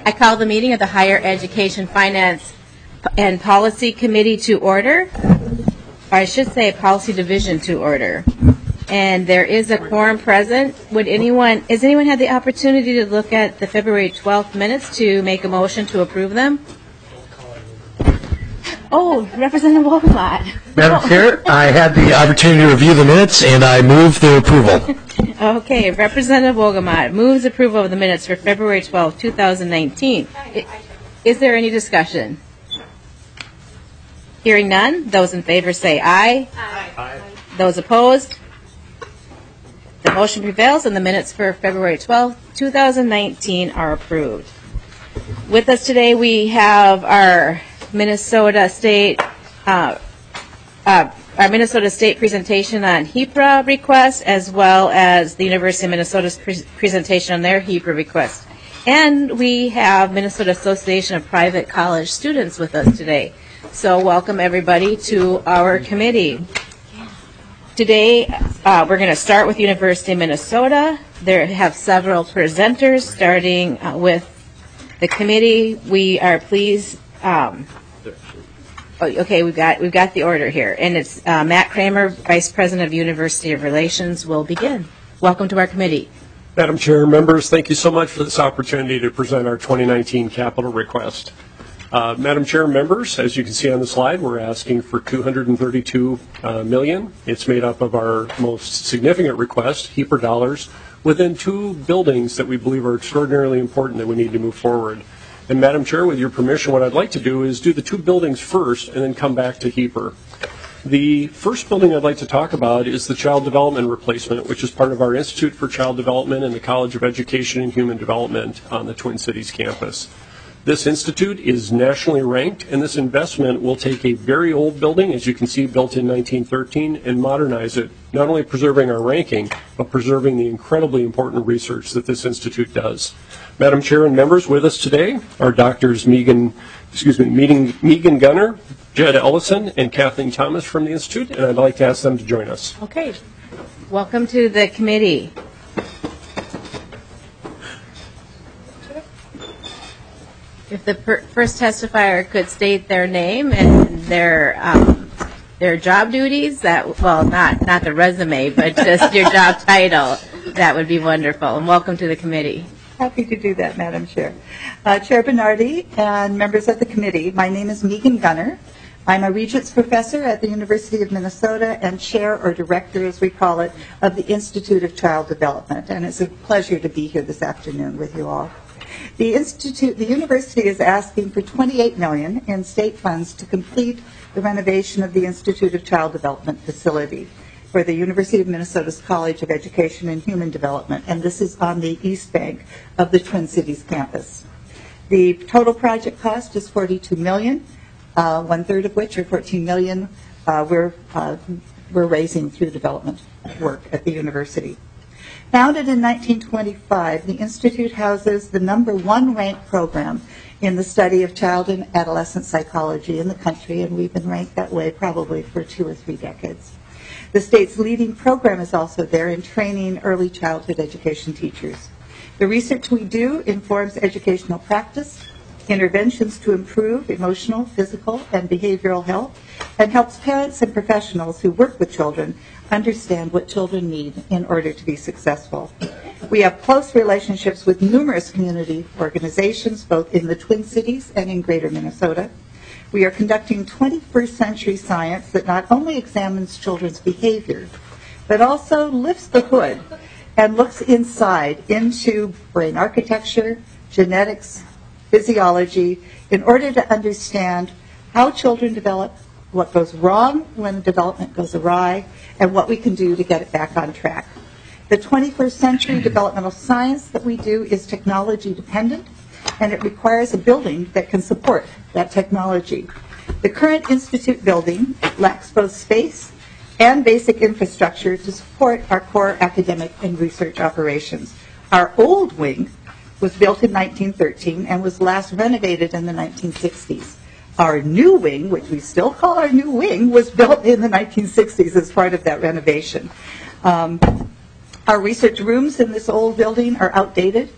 I call the meeting of the Higher Education Finance and Policy Committee to order, or I should say Policy Division to order. And there is a quorum present. Has anyone had the opportunity to look at the February 12th minutes to make a motion to approve them? Oh, Representative Wolgamott. Madam Chair, I had the opportunity to review the minutes, and I move their approval. Okay, Representative Wolgamott moves approval of the minutes for February 12, 2019. Is there any discussion? Hearing none, those in favor say aye. Aye. Those opposed? The motion prevails, and the minutes for February 12, 2019 are approved. With us today, we have our Minnesota State presentation on HEPRA request, as well as the University of Minnesota's presentation on their HEPRA request. And we have Minnesota Association of Private College Students with us today. So welcome everybody to our committee. Today we're going to start with University of Minnesota. They have several presenters, starting with the committee. We are pleased. Okay, we've got the order here, and it's Matt Kramer, Vice President of University of Relations, will begin. Welcome to our committee. Madam Chair, members, thank you so much for this opportunity to present our 2019 capital request. Madam Chair, members, as you can see on the slide, we're asking for $232 million. It's made up of our most significant request, HEPRA dollars, within two buildings that we believe are extraordinarily important that we need to move forward. And Madam Chair, with your permission, what I'd like to do is do the two buildings first and then come back to HEPRA. The first building I'd like to talk about is the Child Development Replacement, which is part of our Institute for Child Development and the College of Education and Human Development on the Twin Cities campus. This institute is nationally ranked, and this investment will take a very old building, as you can see, built in 1913, and modernize it, not only preserving our ranking, but preserving the incredibly important research that this institute does. Madam Chair and members, with us today are Doctors Megan Gunner, Jed Ellison, and Kathleen Thomas from the Institute, and I'd like to ask them to join us. Okay. Welcome to the committee. If the first testifier could state their name and their job duties, not the resume, but just your job title, that would be wonderful. And welcome to the committee. Happy to do that, Madam Chair. Chair Bernardi and members of the committee, my name is Megan Gunner. I'm a Regents Professor at the University of Minnesota and Chair, or Director as we call it, of the Institute of Child Development. And it's a pleasure to be here this afternoon with you all. The university is asking for $28 million in state funds to complete the renovation of the Institute of Child Development facility for the University of Minnesota's College of Education and Human Development, and this is on the east bank of the Twin Cities campus. The total project cost is $42 million, one-third of which, or $14 million, we're raising through development work at the university. Founded in 1925, the Institute houses the #1 ranked program in the study of child and adolescent psychology in the country, and we've been ranked that way probably for 2 or 3 decades. The state's leading program is also there in training early childhood education teachers. The research we do informs educational practice, interventions to improve emotional, physical, and behavioral health, and helps parents and professionals who work with children understand what children need in order to be successful. We have close relationships with numerous community organizations, both in the Twin Cities and in Greater Minnesota. We are conducting 21st century science that not only examines children's behavior, but also lifts the hood and looks inside into brain architecture, genetics, physiology, in order to understand how children develop, what goes wrong when development goes awry, and what we can do to get it back on track. The 21st century developmental science that we do is technology dependent, and it requires a building that can support that technology. The current institute building lacks both space and basic infrastructure to support our core academic and research operations. Our old wing was built in 1913 and was last renovated in the 1960s. Our new wing, which we still call our new wing, was built in the 1960s as part of that renovation. Our research rooms in this old building are outdated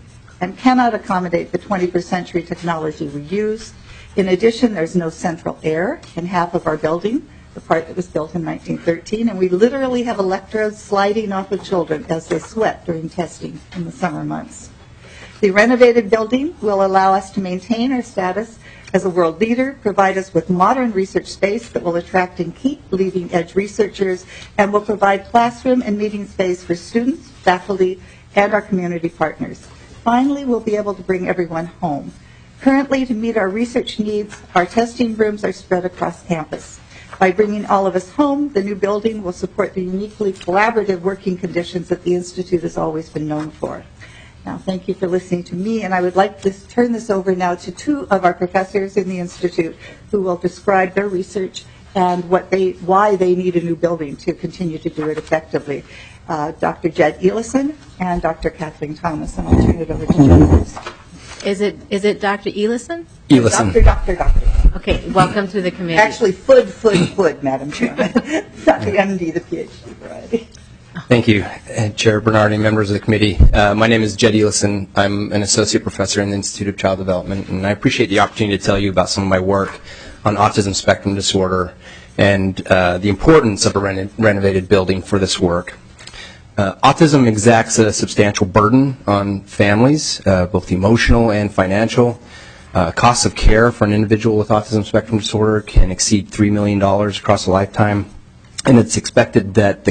and cannot accommodate the 21st century technology we use. In addition, there's no central air in half of our building, the part that was built in 1913, and we literally have electrodes sliding off of children as they sweat during testing in the summer months. The renovated building will allow us to maintain our status as a world leader, provide us with modern research space that will attract and keep leading-edge researchers, and will provide classroom and meeting space for students, faculty, and our community partners. Finally, we'll be able to bring everyone home. Currently, to meet our research needs, our testing rooms are spread across campus. By bringing all of us home, the new building will support the uniquely collaborative working conditions that the Institute has always been known for. Now, thank you for listening to me, and I would like to turn this over now to two of our professors in the Institute who will describe their research and why they need a new building to continue to do it effectively. Dr. Jed Elison and Dr. Kathleen Thomas, and I'll turn it over to Jed first. Is it Dr. Elison? Elison. Doctor. Okay, welcome to the committee. Actually, Food, Madam Chair. Not the MD, the PhD variety. Thank you, Chair Bernardi, members of the committee. My name is Jed Elison. I'm an associate professor in the Institute of Child Development, and I appreciate the opportunity to tell you about some of my work on autism spectrum disorder and the importance of a renovated building for this work. Autism exacts a substantial burden on families, both emotional and financial. Costs of care for an individual with autism spectrum disorder can exceed $3 million across a lifetime. And it's expected that the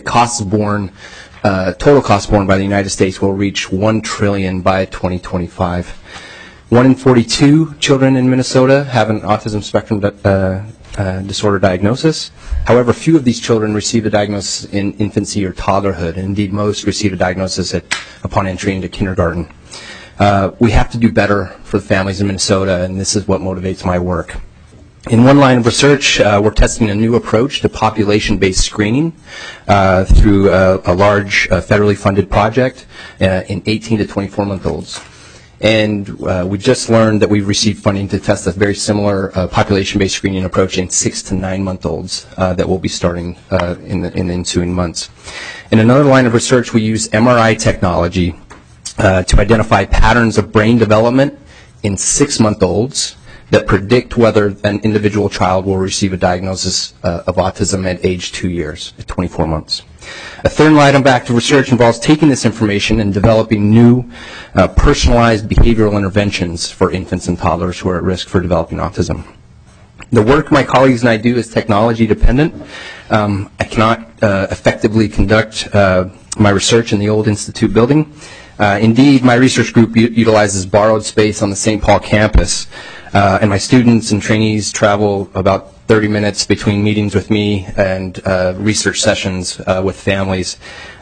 total costs borne by the United States will reach $1 trillion by 2025. 1 in 42 children in Minnesota have an autism spectrum disorder diagnosis. However, few of these children receive a diagnosis in infancy or toddlerhood, and indeed most receive a diagnosis upon entry into kindergarten. We have to do better for the families in Minnesota, and this is what motivates my work. In one line of research, we're testing a new approach to population-based screening through a large federally funded project in 18 to 24-month-olds. And we just learned that we've received funding to test a very similar population-based screening approach in 6 to 9-month-olds that will be starting in the ensuing months. In another line of research, we use MRI technology to identify patterns of brain development in 6-month-olds that predict whether an individual child will receive a diagnosis of autism at age 2 years, at 24 months. A third line of active research involves taking this information and developing new personalized behavioral interventions for infants and toddlers who are at risk for developing autism. The work my colleagues and I do is technology dependent. I cannot effectively conduct my research in the old Institute building. Indeed, my research group utilizes borrowed space on the St. Paul campus, and my students and trainees travel about 30 minutes between meetings with me and research sessions with families,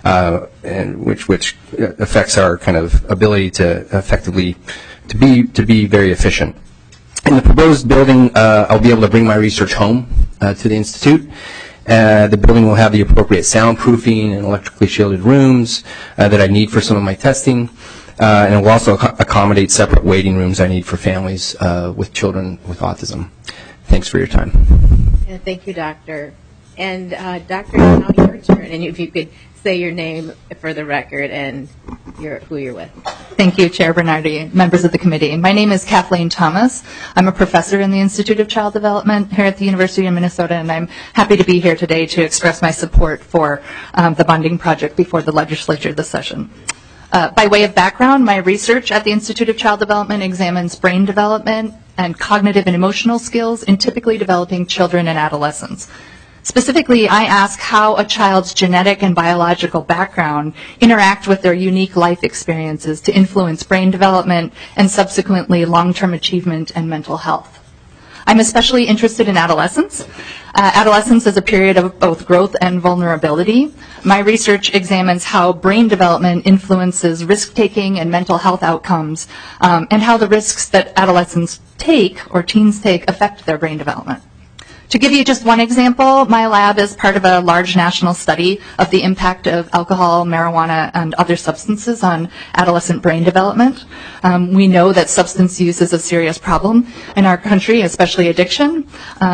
which affects our kind of ability to effectively to be very efficient. In the proposed building, I'll be able to bring my research home to the Institute. The building will have the appropriate soundproofing and electrically shielded rooms that I need for some of my testing. And it will also accommodate separate waiting rooms I need for families with children with autism. Thanks for your time. Yeah, thank you, Doctor. And Doctor, now your turn. And if you could say your name for the record and who you're with. Thank you, Chair Bernardi, members of the committee. My name is Kathleen Thomas. I'm a professor in the Institute of Child Development here at the University of Minnesota, and I'm happy to be here today to express my support for the bonding project before the legislature this session. By way of background, my research at the Institute of Child Development examines brain development and cognitive and emotional skills in typically developing children and adolescents. Specifically, I ask how a child's genetic and biological background interact with their unique life experiences to influence brain development and subsequently long-term achievement and mental health. I'm especially interested in adolescence. Adolescence is a period of both growth and vulnerability. My research examines how brain development influences risk-taking and mental health outcomes, and how the risks that adolescents take or teens take affect their brain development. To give you just one example, my lab is part of a large national study of the impact of alcohol, marijuana, and other substances on adolescent brain development. We know that substance use is a serious problem in our country, especially addiction,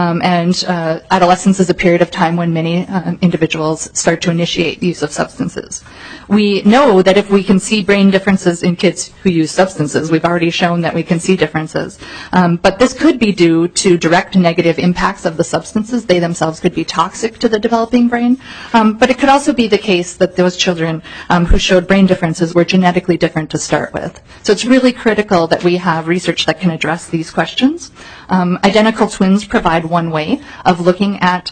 and adolescence is a period of time when many individuals start to initiate the use of substances. We know that if we can see brain differences in kids who use substances, we've already shown that we can see differences, but this could be due to direct negative impacts of the substances. They themselves could be toxic to the developing brain, but it could also be the case that those children who showed brain differences were genetically different to start with. So it's really critical that we have research that can address these questions. Identical twins provide one way of looking at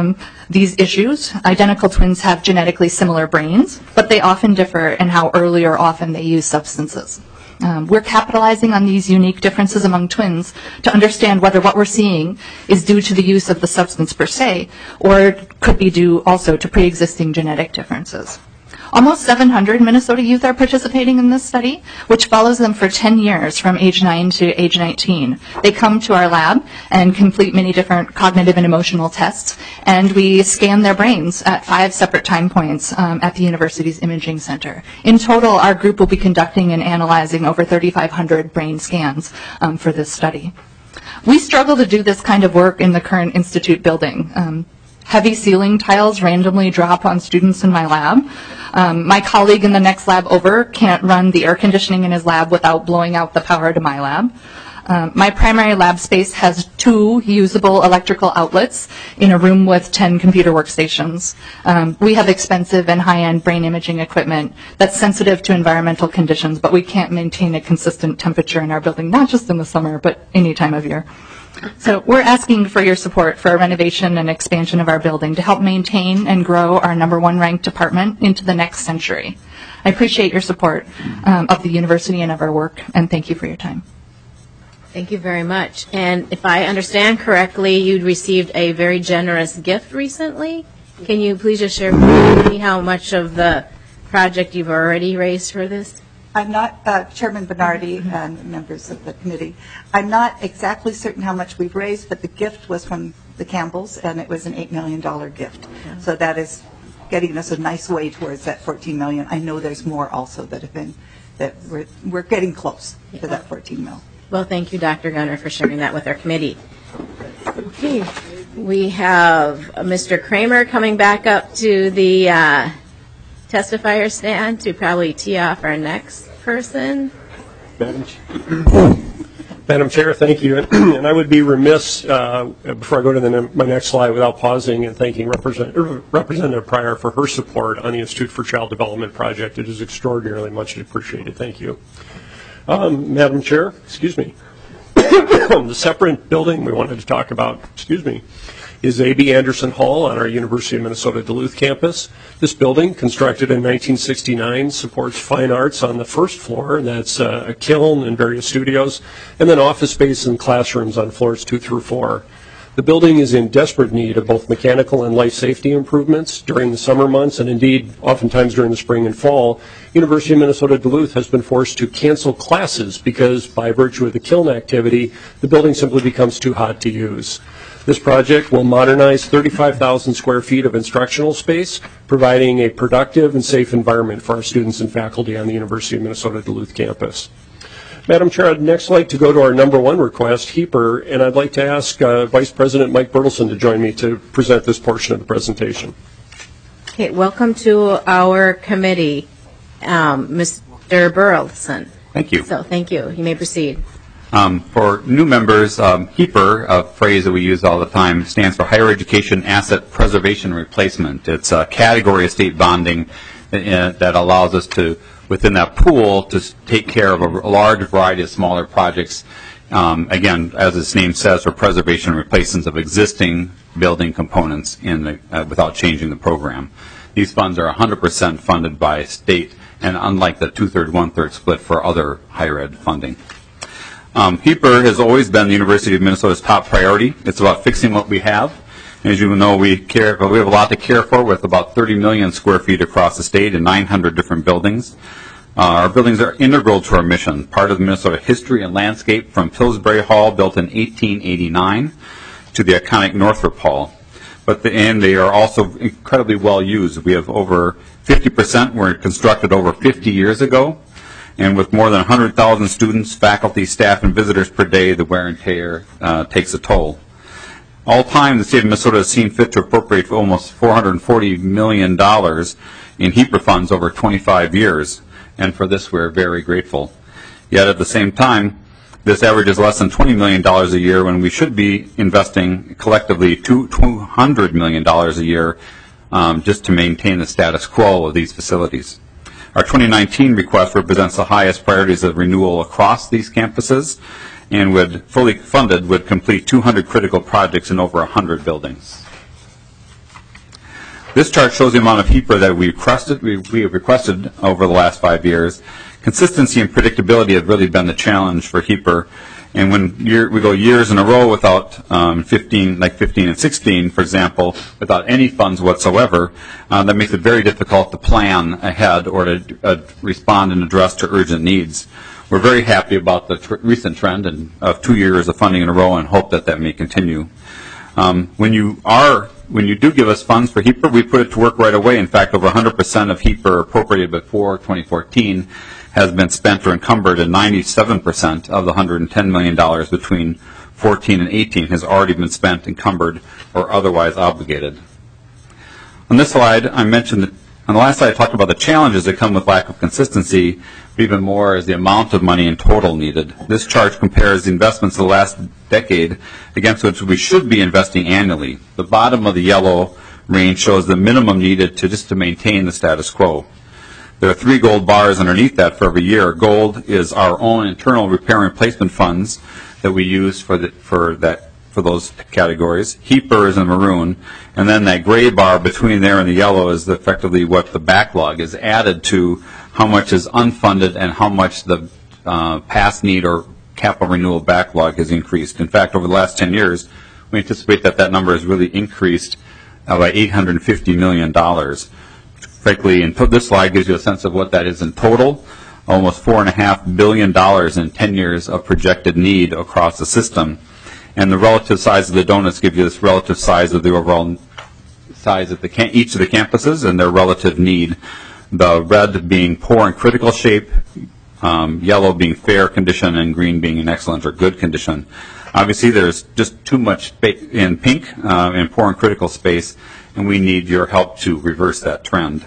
these issues. Identical twins have genetically similar brains, but they often differ in how early or often they use substances. We're capitalizing on these unique differences among twins to understand whether what we're seeing is due to the use of the substance per se, or could be due also to pre-existing genetic differences. Almost 700 Minnesota youth are participating in this study, which follows them for 10 years from age 9 to age 19. They come to our lab and complete many different cognitive and emotional tests, and we scan their brains at 5 separate time points at the university's imaging center. In total, our group will be conducting and analyzing over 3,500 brain scans for this study. We struggle to do this kind of work in the current institute building. Heavy ceiling tiles randomly drop on students in my lab. My colleague in the next lab over can't run the air conditioning in his lab without blowing out the power to my lab. My primary lab space has 2 usable electrical outlets in a room with 10 computer workstations. We have expensive and high-end brain imaging equipment that's sensitive to environmental conditions, but we can't maintain a consistent temperature in our building, not just in the summer, but any time of year. So we're asking for your support for a renovation and expansion of our building to help maintain and grow our #1 ranked department into the next century. I appreciate your support of the university and of our work, and thank you for your time. Thank you very much. And if I understand correctly, you'd received a very generous gift recently. Can you please just share with me how much of the project you've already raised for this? I'm not, Chairman Bernardi and members of the committee, I'm not exactly certain how much we've raised, but the gift was from the Campbells, and it was an $8 million gift. Yeah. So that is getting us a nice way towards that $14 million. I know there's more also that have been, that we're getting close to that $14 million. Well, thank you, Dr. Gunner, for sharing that with our committee. Okay. We have Mr. Kramer coming back up to the testifier stand to probably tee off our next person. Madam Chair, thank you. And I would be remiss before I go to my next slide without pausing and thanking Representative Pryor for her support on the Institute for Child Development project. It is extraordinarily much appreciated. Thank you. Madam Chair, excuse me. The separate building we wanted to talk about, is A.B. Anderson Hall on our University of Minnesota Duluth campus. This building, constructed in 1969, supports fine arts on the first floor. That's a kiln and various studios, and then office space and classrooms on floors 2 through 4. The building is in desperate need of both mechanical and life safety improvements during the summer months, and indeed, oftentimes during the spring and fall. University of Minnesota Duluth has been forced to cancel classes because, by virtue of the kiln activity, the building simply becomes too hot to use. This project will modernize 35,000 square feet of instructional space, providing a productive and safe environment for our students and faculty on the University of Minnesota Duluth campus. Madam Chair, I'd next like to go to our #1 request, HEAPR, and I'd like to ask Vice President Mike Bertelsen to join me to present this portion of the presentation. Okay, welcome to our committee, Mr. Bertelsen. Thank you. So thank you. You may proceed. For new members, HEAPR, a phrase that we use all the time, stands for Higher Education Asset Preservation Replacement. It's a category of state bonding that allows us to, within that pool, to take care of a large variety of smaller projects. Again, as its name says, for preservation and replacement of existing building components without changing the program. These funds are 100% funded by state, and unlike the 2/3, 1/3 split for other higher ed funding. HEAPR has always been the University of Minnesota's top priority. It's about fixing what we have. As you know, we have a lot to care for, with about 30 million square feet across the state and 900 different buildings. Our buildings are integral to our mission, part of the Minnesota history and landscape, from Pillsbury Hall, built in 1889, to the iconic Northrop Hall. And they are also incredibly well used. We have over 50% were constructed over 50 years ago. And with more than 100,000 students, faculty, staff, and visitors per day, the wear and tear takes a toll. All time, the state of Minnesota has seen fit to appropriate for almost $440 million in HEPA funds over 25 years. And for this, we're very grateful. Yet at the same time, this averages less than $20 million a year when we should be investing collectively $200 million a year just to maintain the status quo of these facilities. Our 2019 request represents the highest priorities of renewal across these campuses and would, fully funded, would complete 200 critical projects in over 100 buildings. This chart shows the amount of HEPA that we have requested over the last 5 years. Consistency and predictability have really been the challenge for HEPA. And when we go years in a row without 15 and 16, for example, without any funds whatsoever, that makes it very difficult to plan ahead or to respond and address to urgent needs. We're very happy about the recent trend of 2 years of funding in a row and hope that that may continue. When you do give us funds for HEPA, we put it to work right away. In fact, over 100% of HEPA appropriated before 2014 has been spent or encumbered, and 97% of the $110 million between 14 and 18 has already been spent, encumbered, or otherwise obligated. On this slide, on the last slide I talked about the challenges that come with lack of consistency, but even more is the amount of money in total needed. This chart compares the investments of the last decade against which we should be investing annually. The bottom of the yellow range shows the minimum needed to maintain the status quo. There are 3 gold bars underneath that for every year. Gold is our own internal repair and replacement funds that we use for those categories. HEPA is in maroon, and then that gray bar between there and the yellow is effectively what the backlog is added to how much is unfunded and how much the past need or capital renewal backlog has increased. In fact, over the last 10 years, we anticipate that number has really increased by $850 million. Frankly, this slide gives you a sense of what that is in total, almost $4.5 billion in 10 years of projected need across the system. And the relative size of the donuts give you this relative size of the overall size of each of the campuses and their relative need. The red being poor and critical shape, yellow being fair condition, and green being in excellent or good condition. Obviously, there's just too much in pink in poor and critical space, and we need your help to reverse that trend.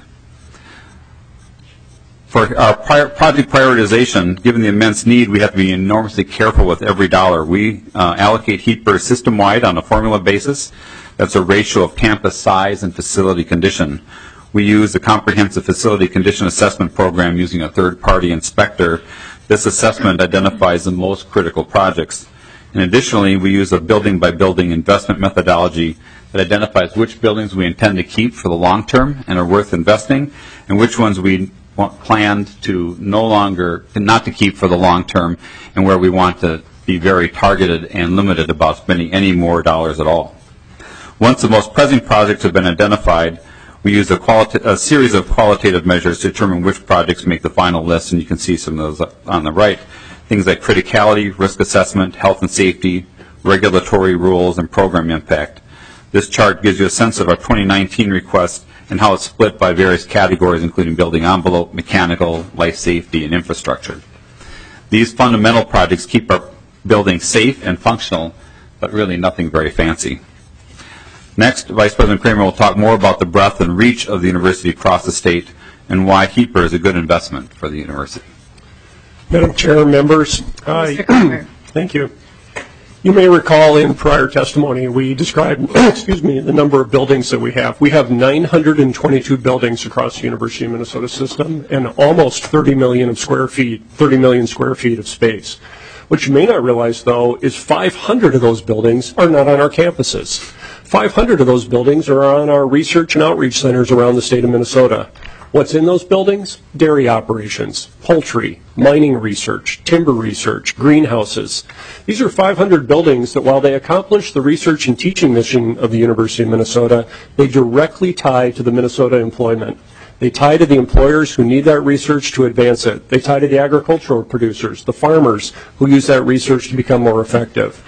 For our project prioritization, given the immense need, we have to be enormously careful with every dollar. We allocate HEPA system-wide on a formula basis. That's a ratio of campus size and facility condition. We use the Comprehensive Facility Condition Assessment Program using a third-party inspector. This assessment identifies the most critical projects. And additionally, we use a building-by-building investment methodology that identifies which buildings we intend to keep for the long term and are worth investing, and which ones we planned to not to keep for the long term, and where we want to be very targeted and limited about spending any more dollars at all. Once the most pressing projects have been identified, we use a series of qualitative measures to determine which projects make the final list, and you can see some of those on the right. Things like criticality, risk assessment, health and safety, regulatory rules, and program impact. This chart gives you a sense of our 2019 request and how it's split by various categories, including building envelope, mechanical, life safety, and infrastructure. These fundamental projects keep our buildings safe and functional, but really nothing very fancy. Next, Vice President Kramer will talk more about the breadth and reach of the university across the state and why HEPA is a good investment for the university. Madam Chair, members, thank you. You may recall in prior testimony we described the number of buildings that we have. We have 922 buildings across the University of Minnesota system and almost 30 million square feet of space. What you may not realize, though, is 500 of those buildings are not on our campuses. 500 of those buildings are on our research and outreach centers around the state of Minnesota. What's in those buildings? Dairy operations, poultry, mining research, timber research, greenhouses. These are 500 buildings that, while they accomplish the research and teaching mission of the University of Minnesota, they directly tie to the Minnesota employment. They tie to the employers who need that research to advance it. They tie to the agricultural producers, the farmers who use that research to become more effective.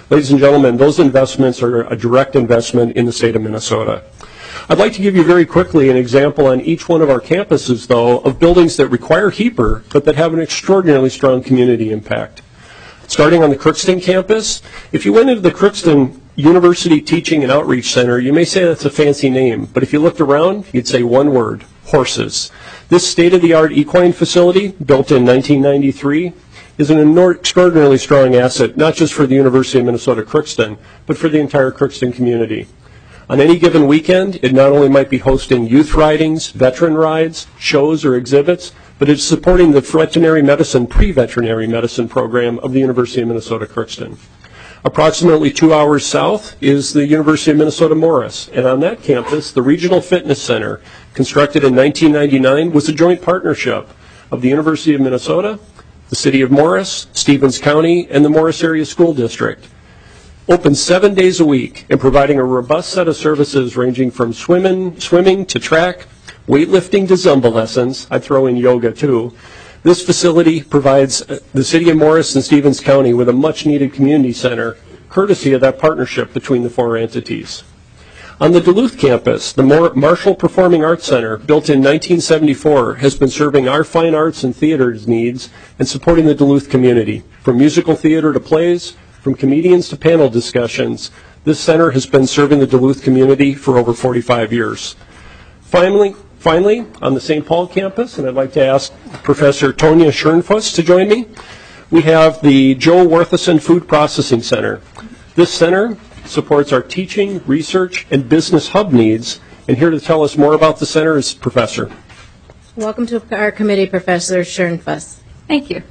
Ladies and gentlemen, those investments are a direct investment in the state of Minnesota. I'd like to give you very quickly an example on each one of our campuses, though, of buildings that require HEAPR, but that have an extraordinarily strong community impact. Starting on the Crookston campus, if you went into the Crookston University Teaching and Outreach Center, you may say that's a fancy name, but if you looked around, you'd say one word: horses. This state-of-the-art equine facility, built in 1993, is an extraordinarily strong asset, not just for the University of Minnesota Crookston, but for the entire Crookston community. On any given weekend, it not only might be hosting youth ridings, veteran rides, shows, or exhibits, but it's supporting the veterinary medicine, pre-veterinary medicine program of the University of Minnesota Crookston. Approximately 2 hours south is the University of Minnesota Morris, and on that campus, the Regional Fitness Center, constructed in 1999, was a joint partnership of the University of Minnesota, the City of Morris, Stevens County, and the Morris Area School District. Open 7 days a week and providing a robust set of services ranging from swimming to track, weightlifting to Zumba lessons. I throw in yoga too. This facility provides the City of Morris and Stevens County with a much-needed community center, courtesy of that partnership between the four entities. On the Duluth campus, the Marshall Performing Arts Center, built in 1974, has been serving our fine arts and theater's needs and supporting the Duluth community. From musical theater to plays, from comedians to panel discussions, this center has been serving the Duluth community for over 45 years. Finally, on the St. Paul campus, and I'd like to ask Professor Tonya Schoenfuss to join me, we have the Joe Warthison Food Processing Center. This center supports our teaching, research, and business hub needs, and here to tell us more about the center is Professor. Welcome to our committee, Professor Schoenfuss. Thank you.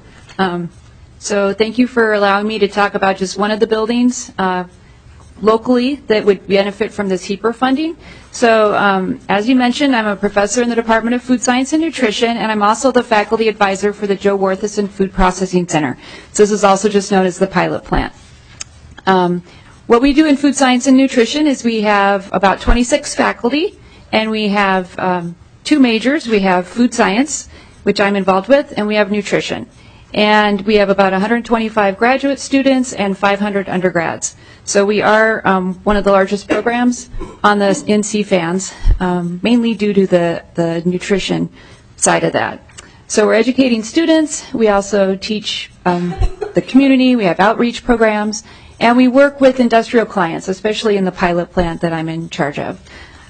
So thank you for allowing me to talk about just one of the buildings locally that would benefit from this HEAPR funding. So as you mentioned, I'm a professor in the Department of Food Science and Nutrition, and I'm also the faculty advisor for the Joe Warthison Food Processing Center. So this is also just known as the pilot plant. What we do in food science and nutrition is we have about 26 faculty, and we have 2 majors. We have food science, which I'm involved with, and we have nutrition. And we have about 125 graduate students and 500 undergrads. So we are one of the largest programs on the NC-FANS, mainly due to the nutrition side of that. So we're educating students. We also teach the community. We have outreach programs. And we work with industrial clients, especially in the pilot plant that I'm in charge of.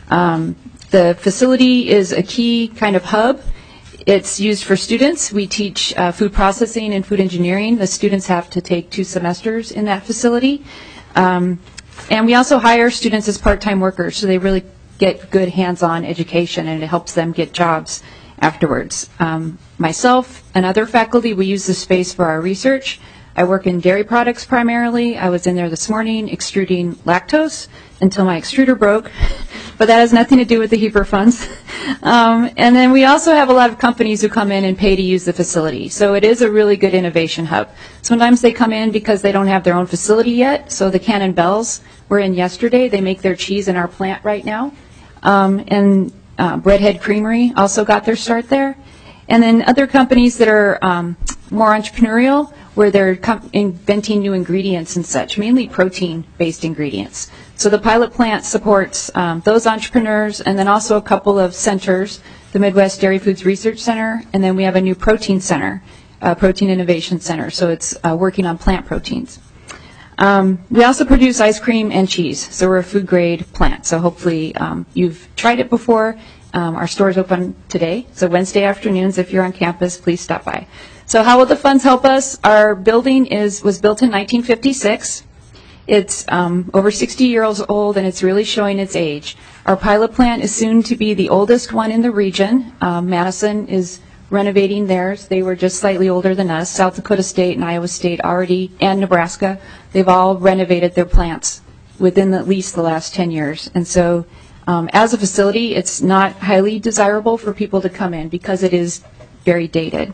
The facility is a key kind of hub. It's used for students. We teach food processing and food engineering. The students have to take 2 semesters in that facility. And we also hire students as part-time workers, so they really get good hands-on education, and it helps them get jobs afterwards. Myself and other faculty, we use this space for our research. I work in dairy products primarily. I was in there this morning extruding lactose until my extruder broke, but that has nothing to do with the HEAPR funds. And then we also have a lot of companies who come in and pay to use the facility. So it is a really good innovation hub. Sometimes they come in because they don't have their own facility yet. So the Cannon Bells were in yesterday. They make their cheese in our plant right now. And Breadhead Creamery also got their start there. And then other companies that are more entrepreneurial, where they're inventing new ingredients and such, mainly protein-based ingredients. So the pilot plant supports those entrepreneurs, and then also a couple of centers, the Midwest Dairy Foods Research Center, and then we have a new protein center, Protein Innovation Center, so it's working on plant proteins. We also produce ice cream and cheese, so we're a food-grade plant. So hopefully you've tried it before. Our store is open today, so Wednesday afternoons, if you're on campus, please stop by. So how will the funds help us? Our building was built in 1956. It's over 60 years old, and it's really showing its age. Our pilot plant is soon to be the oldest one in the region. Madison is renovating theirs. They were just slightly older than us. South Dakota State and Iowa State already, and Nebraska, they've all renovated their plants within at least the last 10 years. And so as a facility, it's not highly desirable for people to come in because it is very dated.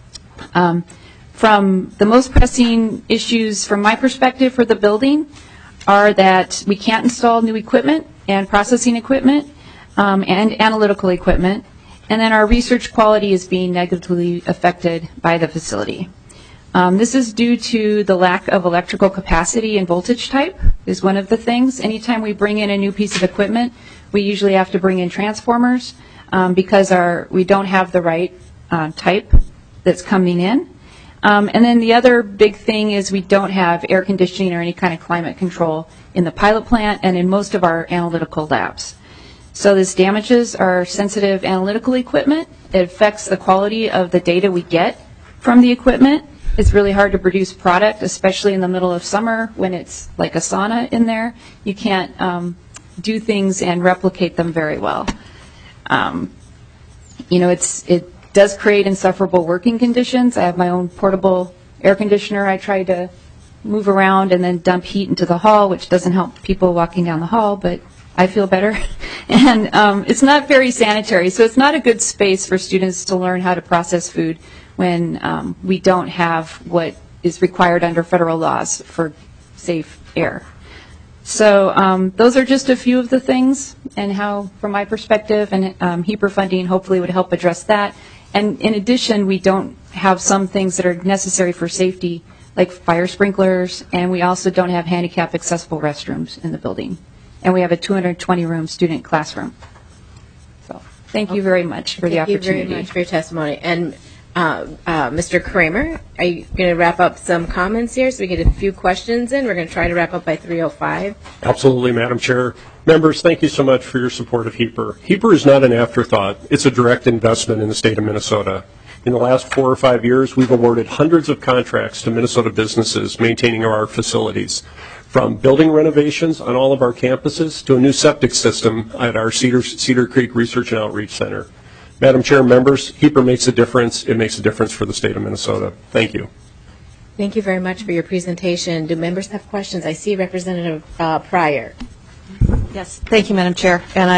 From the most pressing issues from my perspective for the building are that we can't install new equipment and processing equipment and analytical equipment, and then our research quality is being negatively affected by the facility. This is due to the lack of electrical capacity and voltage type is one of the things. Anytime we bring in a new piece of equipment, we usually have to bring in transformers because we don't have the right type that's coming in. And then the other big thing is we don't have air conditioning or any kind of climate control in the pilot plant and in most of our analytical labs. So this damages our sensitive analytical equipment. It affects the quality of the data we get from the equipment. It's really hard to produce product, especially in the middle of summer when it's like a sauna in there. You can't do things and replicate them very well. It does create insufferable working conditions. I have my own portable air conditioner. I try to move around and then dump heat into the hall, which doesn't help people walking down the hall, but I feel better. And it's not very sanitary, so it's not a good space for students to learn how to process food when we don't have what is required under federal laws for safe air. So those are just a few of the things and how, from my perspective, and HEAPR funding hopefully would help address that. And in addition, we don't have some things that are necessary for safety, like fire sprinklers, and we also don't have handicap accessible restrooms in the building. And we have a 220-room student classroom. So thank you very much for the opportunity. Thank you very much for your testimony. And Mr. Kramer, are you going to wrap up some comments here so we get a few questions in? We're going to try to wrap up by 3:05. Absolutely, Madam Chair. Members, thank you so much for your support of HEAPR. HEAPR is not an afterthought. It's a direct investment in the state of Minnesota. In the last 4 or 5 years, we've awarded hundreds of contracts to Minnesota businesses maintaining our facilities, from building renovations on all of our campuses to a new septic system at our Cedar Creek Research and Outreach Center. Madam Chair, members, HEAPR makes a difference. It makes a difference for the state of Minnesota. Thank you. Thank you very much for your presentation. Do members have questions? I see Representative Pryor. Yes, thank you, Madam Chair. And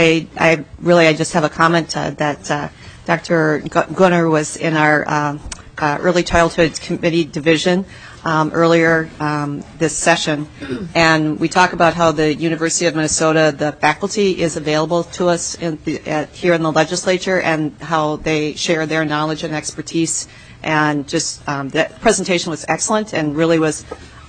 I just have a comment that Dr. Gunner was in our Early Childhood Committee division earlier this session, and we talk about how the University of Minnesota, the faculty is available to us here in the legislature, and how they share their knowledge and expertise. And just that presentation was excellent and really was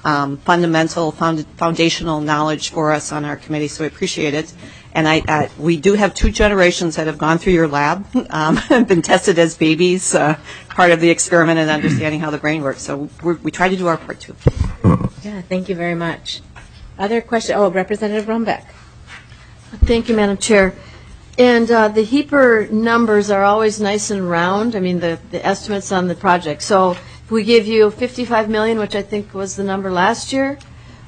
foundational knowledge for us on our committee, so we appreciate it. And we do have 2 generations that have gone through your lab, been tested as babies, part of the experiment and understanding how the brain works. So we try to do our part too. Yeah, thank you very much. Other questions? Oh, Representative Rumbeck. Thank you, Madam Chair. And the HEAPR numbers are always nice and round. I mean, the estimates on the project. So if we give you $55 million, which I think was the number last year,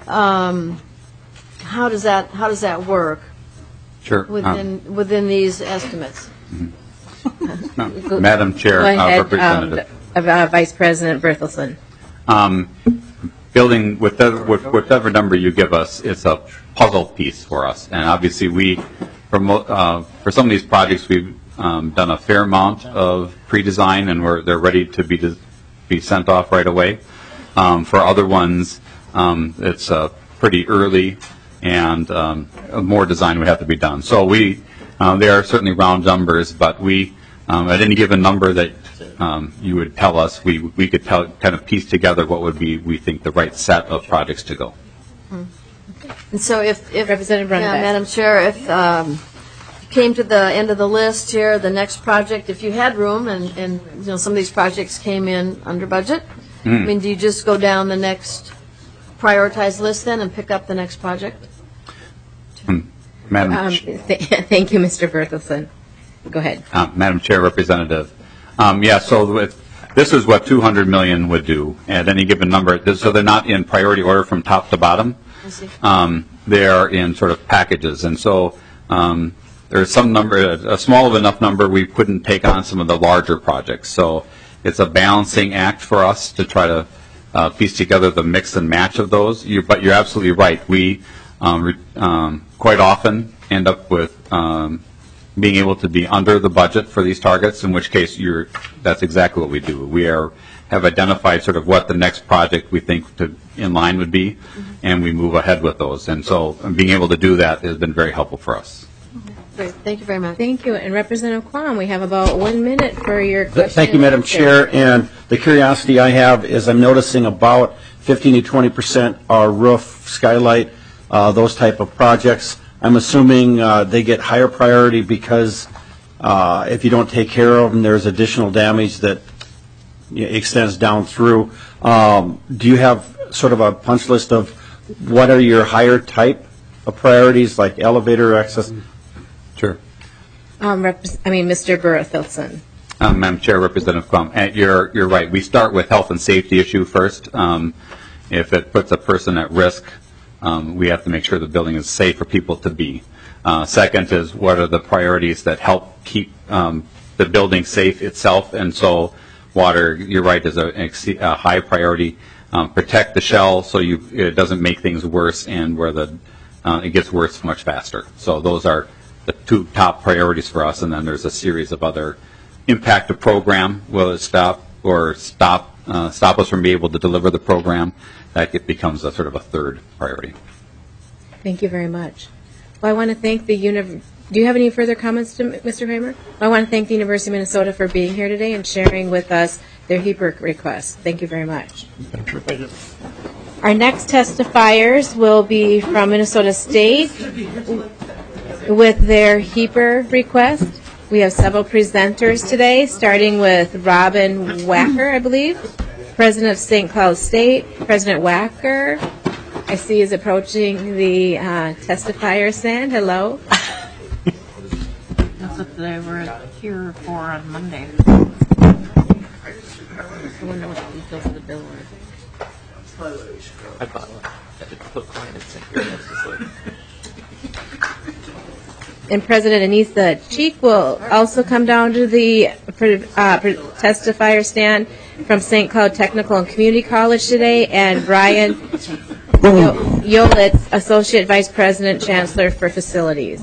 how does that work? Sure. Within these estimates. No. Madam Chair, Representative. Vice President Berthelsen. Building with whatever number you give us, it's a puzzle piece for us. And obviously for some of these projects, we've done a fair amount of pre-design, and they're ready to be sent off right away. For other ones, it's pretty early, and more design would have to be done. So they are certainly round numbers, but at any given number that you would tell us, we could kind of piece together what would be, we think, the right set of projects to go. And so if Representative Runbeck. Madam Chair, if you came to the end of the list here, the next project, if you had room, and some of these projects came in under budget, I mean, do you just go down the next prioritized list then and pick up the next project? Madam Thank you, Mr. Berthelsen. Go ahead. Madam Chair, Representative. So this is what $200 million would do at any given number. So they're not in priority order from top to bottom. I see. They are in sort of packages. And so there's some number, a small enough number, we couldn't take on some of the larger projects. So it's a balancing act for us to try to piece together the mix and match of those. But you're absolutely right. We quite often end up with being able to be under the budget for these targets, in which case that's exactly what we do. We have identified sort of what the next project we think in line would be, and we move ahead with those. And so being able to do that has been very helpful for us. Great. Thank you very much. Thank you. And Representative Quam, we have about 1 minute for your question. Thank you, Madam Chair. And the curiosity I have is I'm noticing about 15 to 20% are roof, skylight, those type of projects. I'm assuming they get higher priority because if you don't take care of them, there's additional damage that extends down through. Do you have sort of a punch list of what are your higher type of priorities, like elevator access? Sure. Mr. Berthelson. Madam Chair, Representative Quam, you're right. We start with health and safety issue first. If it puts a person at risk, we have to make sure the building is safe for people to be. Second is what are the priorities that help keep the building safe itself, and so water, you're right, is a high priority. Protect the shell so it doesn't make things worse, and where it gets worse much faster. So those are the two top priorities for us, and then there's a series of other impact of program. Will it stop us from being able to deliver the program? That becomes a sort of a third priority. Thank you very much. Well, I want to thank the Do you have any further comments, to Mr. Kramer? I want to thank the University of Minnesota for being here today and sharing with us their HEPR request. Thank you very much. Thank you. Our next testifiers will be from Minnesota State with their HEPR request. We have several presenters today, starting with Robin Wacker, I believe, President of St. Cloud State. President Wacker, I see, is approaching the testifier stand. Hello. That's what they were here for on Monday. I wonder what the details of the bill were. I thought that it put client and secretary. And President Anissa Cheek will also come down to the testifier stand from St. Cloud Technical and Community College today, and Brian Yolitz, Associate Vice President, Chancellor for Facilities.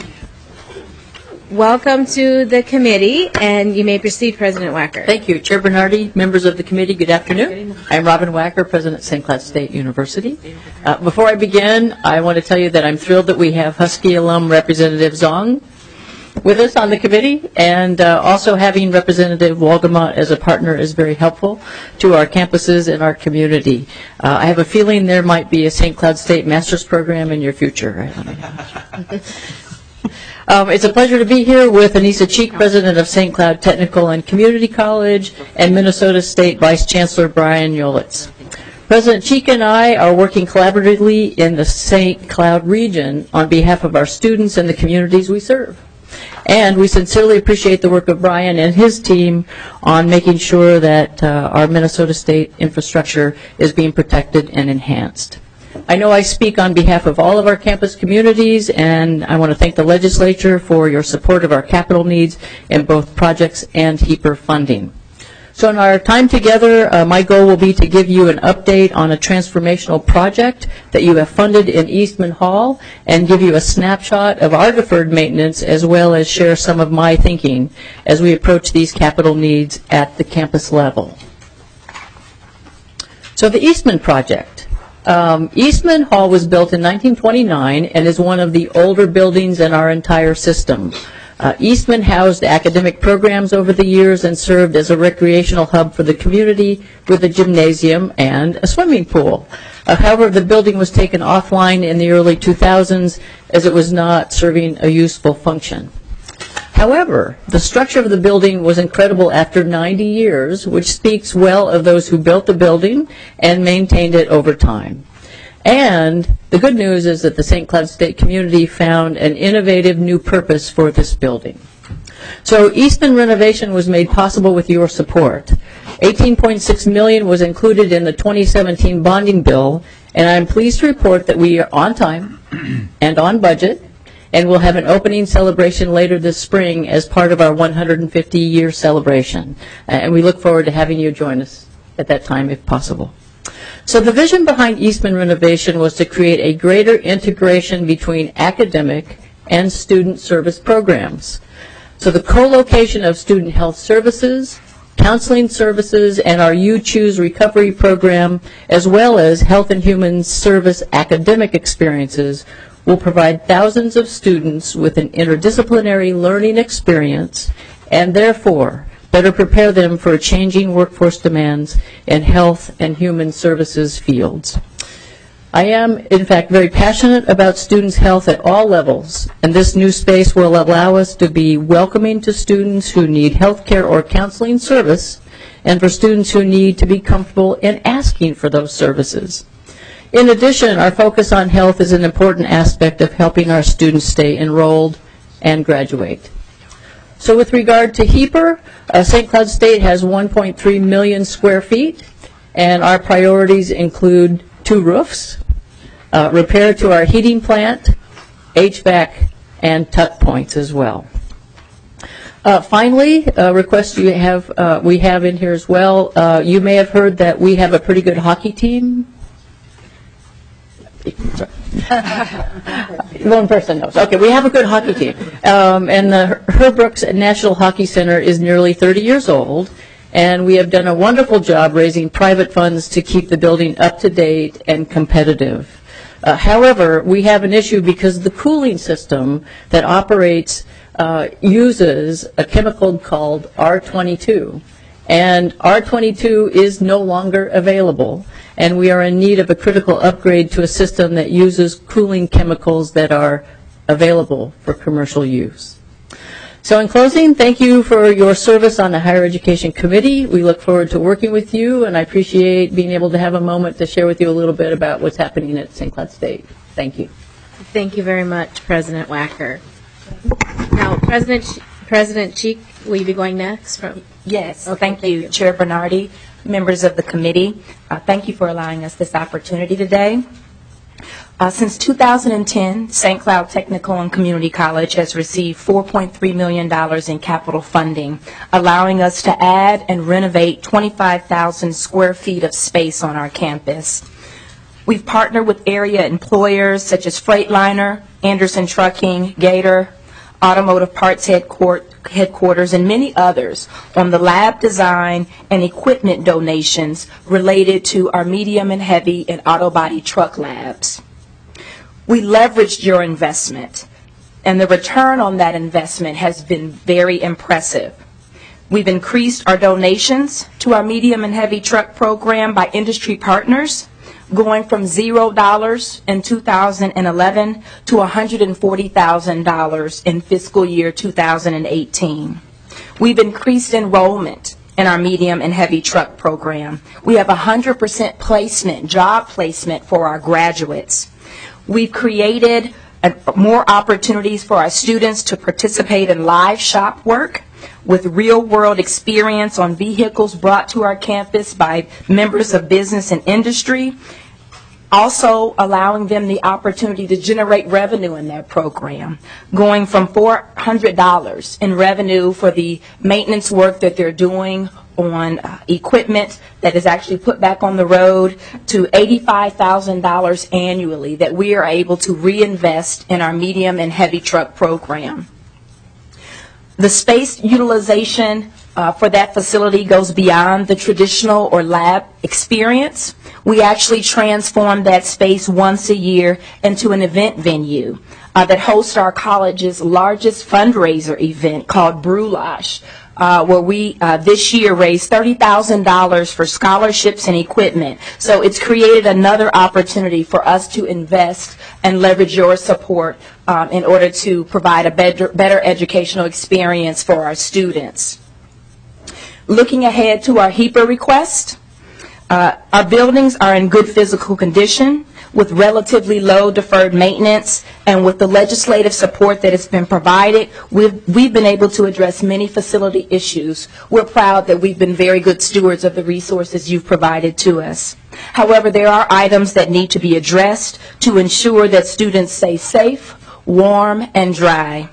Welcome to the committee, and you may proceed, President Wacker. Thank you. Chair Bernardi, members of the committee, good afternoon. I'm Robin Wacker, President of St. Cloud State University. Before I begin, I want to tell you that I'm thrilled that we have Husky alum Representative Zong with us on the committee, and also having Representative Walgamot as a partner is very helpful to our campuses and our community. I have a feeling there might be a St. Cloud State master's program in your future. It's a pleasure to be here with Anissa Cheek, President of St. Cloud Technical and Community College, and Minnesota State Vice Chancellor Brian Yolitz. President Cheek and I are working collaboratively in the St. Cloud region on behalf of our students and the communities we serve. And we sincerely appreciate the work of Brian and his team on making sure that our Minnesota State infrastructure is being protected and enhanced. I know I speak on behalf of all of our campus communities, and I want to thank the legislature for your support of our capital needs in both projects and HEPR funding. So in our time together, my goal will be to give you an update on a transformational project that you have funded in Eastman Hall and give you a snapshot of our deferred maintenance, as well as share some of my thinking as we approach these capital needs at the campus level. So the Eastman project. Eastman Hall was built in 1929 and is one of the older buildings in our entire system. Eastman housed academic programs over the years and served as a recreational hub for the community with a gymnasium and a swimming pool. However, the building was taken offline in the early 2000s as it was not serving a useful function. However, the structure of the building was incredible after 90 years, which speaks well of those who built the building and maintained it over time. And the good news is that the St. Cloud State community found an innovative new purpose for this building. So Eastman renovation was made possible with your support. $18.6 million was included in the 2017 bonding bill, and I'm pleased to report that we are on time and on budget, and we'll have an opening celebration later this spring as part of our 150-year celebration. And we look forward to having you join us at that time if possible. So the vision behind Eastman renovation was to create a greater integration between academic and student service programs. So the co-location of student health services, counseling services, and our You Choose recovery program, as well as health and human service academic experiences, will provide thousands of students with an interdisciplinary learning experience and therefore better prepare them for changing workforce demands in health and human services fields. I am, in fact, very passionate about students' health at all levels, and this new space will allow us to be welcoming to students who need health care or counseling service, and for students who need to be comfortable in asking for those services. In addition, our focus on health is an important aspect of helping our students stay enrolled and graduate. So with regard to HEAPR, St. Cloud State has 1.3 million square feet, and our priorities include 2 roofs, repair to our heating plant, HVAC, and tuck points as well. Finally, a request we have in here as well. You may have heard that we have a pretty good hockey team. One person knows. Okay, we have a good hockey team. And the Herb Brooks National Hockey Center is nearly 30 years old, and we have done a wonderful job raising private funds to keep the building up to date and competitive. However, we have an issue because the cooling system that operates uses a chemical called R22, and R22 is no longer available, and we are in need of a critical upgrade to a system that uses cooling chemicals that are available for commercial use. So in closing, thank you for your service on the Higher Education Committee. We look forward to working with you, and I appreciate being able to have a moment to share with you a little bit about what's happening at St. Cloud State. Thank you. Thank you very much, President Wacker. Now, President Cheek, will you be going next? Yes, okay, thank you, Chair Bernardi, members of the committee. Thank you for allowing us this opportunity today. Since 2010, St. Cloud Technical and Community College has received $4.3 million in capital funding, allowing us to add and renovate 25,000 square feet of space on our campus. We've partnered with area employers such as Freightliner, Anderson Trucking, Gator, Automotive Parts Headquarters, and many others on the lab design and equipment donations related to our medium and heavy and auto body truck labs. We leveraged your investment, and the return on that investment has been very impressive. We've increased our donations to our medium and heavy truck program by industry partners, going from $0 in 2011 to $140,000 in fiscal year 2018. We've increased enrollment in our medium and heavy truck program. We have 100% placement, job placement for our graduates. We've created more opportunities for our students to participate in live shop work with real-world experience on vehicles brought to our campus by members of business and industry, also allowing them the opportunity to generate revenue in their program, going from $400 in revenue for the maintenance work that they're doing on equipment that is actually put back on the road to $85,000 annually that we are able to reinvest in our medium and heavy truck program. The space utilization for that facility goes beyond the traditional or lab experience. We actually transform that space once a year into an event venue that hosts our college's largest fundraiser event called Brulash, where we this year raised $30,000 for scholarships and equipment. So it's created another opportunity for us to invest and leverage your support in order to provide a better educational experience for our students. Looking ahead to our HEAPR request, our buildings are in good physical condition with relatively low deferred maintenance, and with the legislative support that has been provided, we've been able to address many facility issues. We're proud that we've been very good stewards of the resources you've provided to us. However, there are items that need to be addressed to ensure that students stay safe, warm, and dry.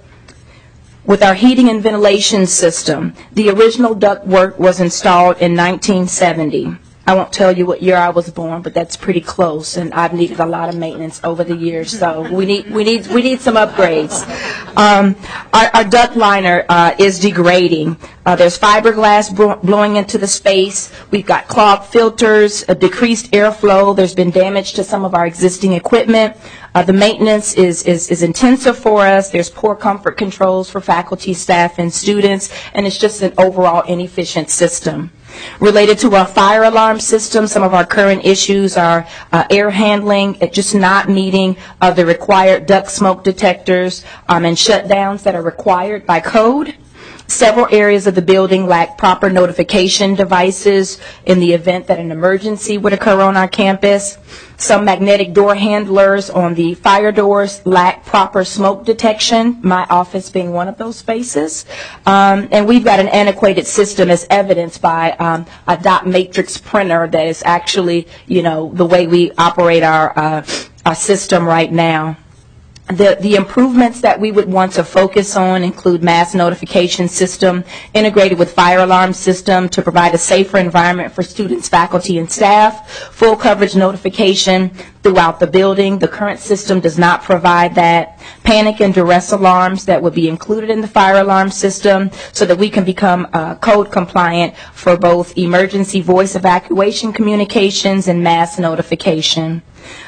With our heating and ventilation system, the original ductwork was installed in 1970. I won't tell you what year I was born, but that's pretty close, and I've needed a lot of maintenance over the years, so we need some upgrades. Our duct liner is degrading. There's fiberglass blowing into the space. We've got clogged filters, a decreased airflow. There's been damage to some of our existing equipment. The maintenance is intensive for us. There's poor comfort controls for faculty, staff, and students, and it's just an overall inefficient system. Related to our fire alarm system, some of our current issues are air handling, just not meeting the required duct smoke detectors and shutdowns that are required by code. Several areas of the building lack proper notification devices in the event that an emergency would occur on our campus. Some magnetic door handlers on the fire doors lack proper smoke detection, my office being one of those spaces. And we've got an antiquated system as evidenced by a dot matrix printer that is actually, the way we operate our system right now. The improvements that we would want to focus on include mass notification system integrated with fire alarm system to provide a safer environment for students, faculty, and staff, full coverage notification throughout the building. The current system does not provide that. Panic and duress alarms that would be included in the fire alarm system so that we can become code compliant for both emergency voice evacuation communications and mass notification.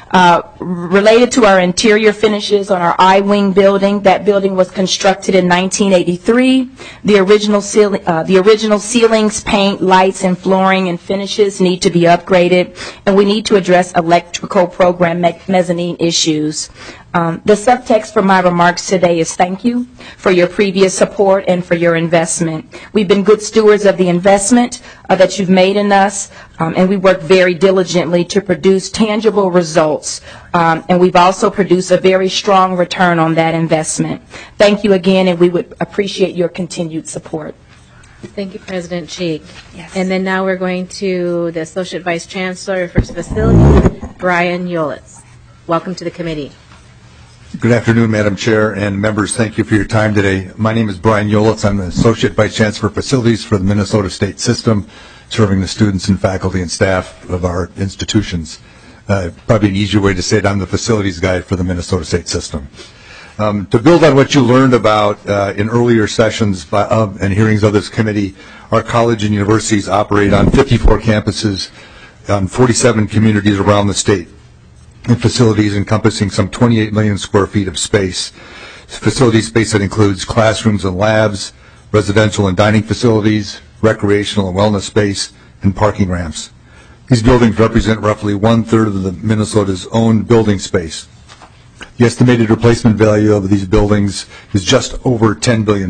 Related to our interior finishes on our I-Wing building, that building was constructed in 1983. The original ceilings, paint, lights, and flooring and finishes need to be upgraded, and we need to address electrical program mezzanine issues. The subtext for my remarks today is thank you for your previous support and for your investment. We've been good stewards of the investment that you've made in us, and we work very diligently to produce tangible results. And we've also produced a very strong return on that investment. Thank you again, and we would appreciate your continued support. Thank you, President Cheek. Yes. And then now we're going to the Associate Vice Chancellor for Facilities, Brian Yolitz. Welcome to the committee. Good afternoon, Madam Chair and members. Thank you for your time today. My name is Brian Yolitz. I'm the Associate Vice Chancellor for Facilities for the Minnesota State System, serving the students and faculty and staff of our institutions. Probably an easier way to say it, I'm the facilities guy for the Minnesota State System. To build on what you learned about in earlier sessions and hearings of this committee, our college and universities operate on 54 campuses on 47 communities around the state, in facilities encompassing some 28 million square feet of space. Facility space that includes classrooms and labs, residential and dining facilities, recreational and wellness space, and parking ramps. These buildings represent roughly 1/3 of the Minnesota's own building space. The estimated replacement value of these buildings is just over $10 billion.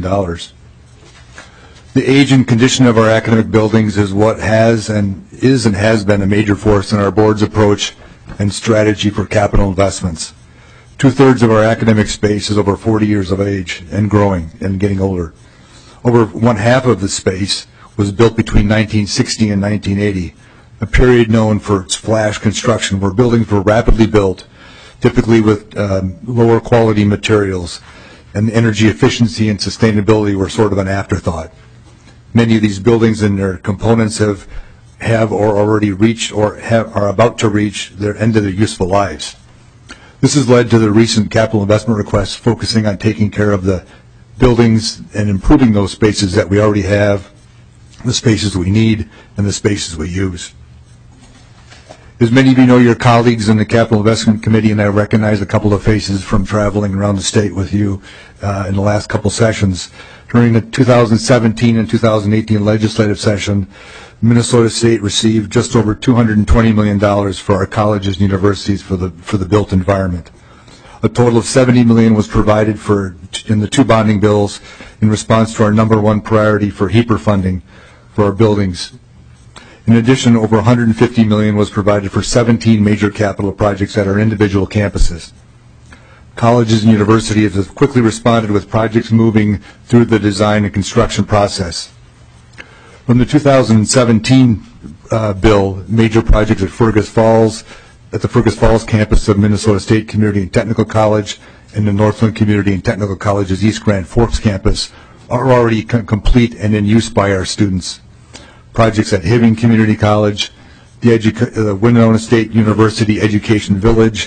The age and condition of our academic buildings is what has been a major force in our board's approach and strategy for capital investments. 2/3 of our academic space is over 40 years of age and growing and getting older. Over 1/2 of the space was built between 1960 and 1980, a period known for its flash construction, where buildings were rapidly built, typically with lower quality materials, and energy efficiency and sustainability were sort of an afterthought. Many of these buildings and their components have or already reached or are about to reach their end of their useful lives. This has led to the recent capital investment requests focusing on taking care of the buildings and improving those spaces that we already have, the spaces we need, and the spaces we use. As many of you know, your colleagues in the Capital Investment Committee, and I recognize a couple of faces from traveling around the state with you in the last couple sessions. During the 2017 and 2018 legislative session, Minnesota State received just over $220 million for our colleges and universities for the built environment. A total of $70 million was provided in the two bonding bills in response to our #1 priority for HEAPR funding for our buildings. In addition, over $150 million was provided for 17 major capital projects at our individual campuses. Colleges and universities have quickly responded with projects moving through the design and construction process. From the 2017 bill, major projects at the Fergus Falls campus of Minnesota State Community and Technical College and the Northland Community and Technical College's East Grand Forks campus are already complete and in use by our students. Projects at Hibbing Community College, the Winona State University Education Village,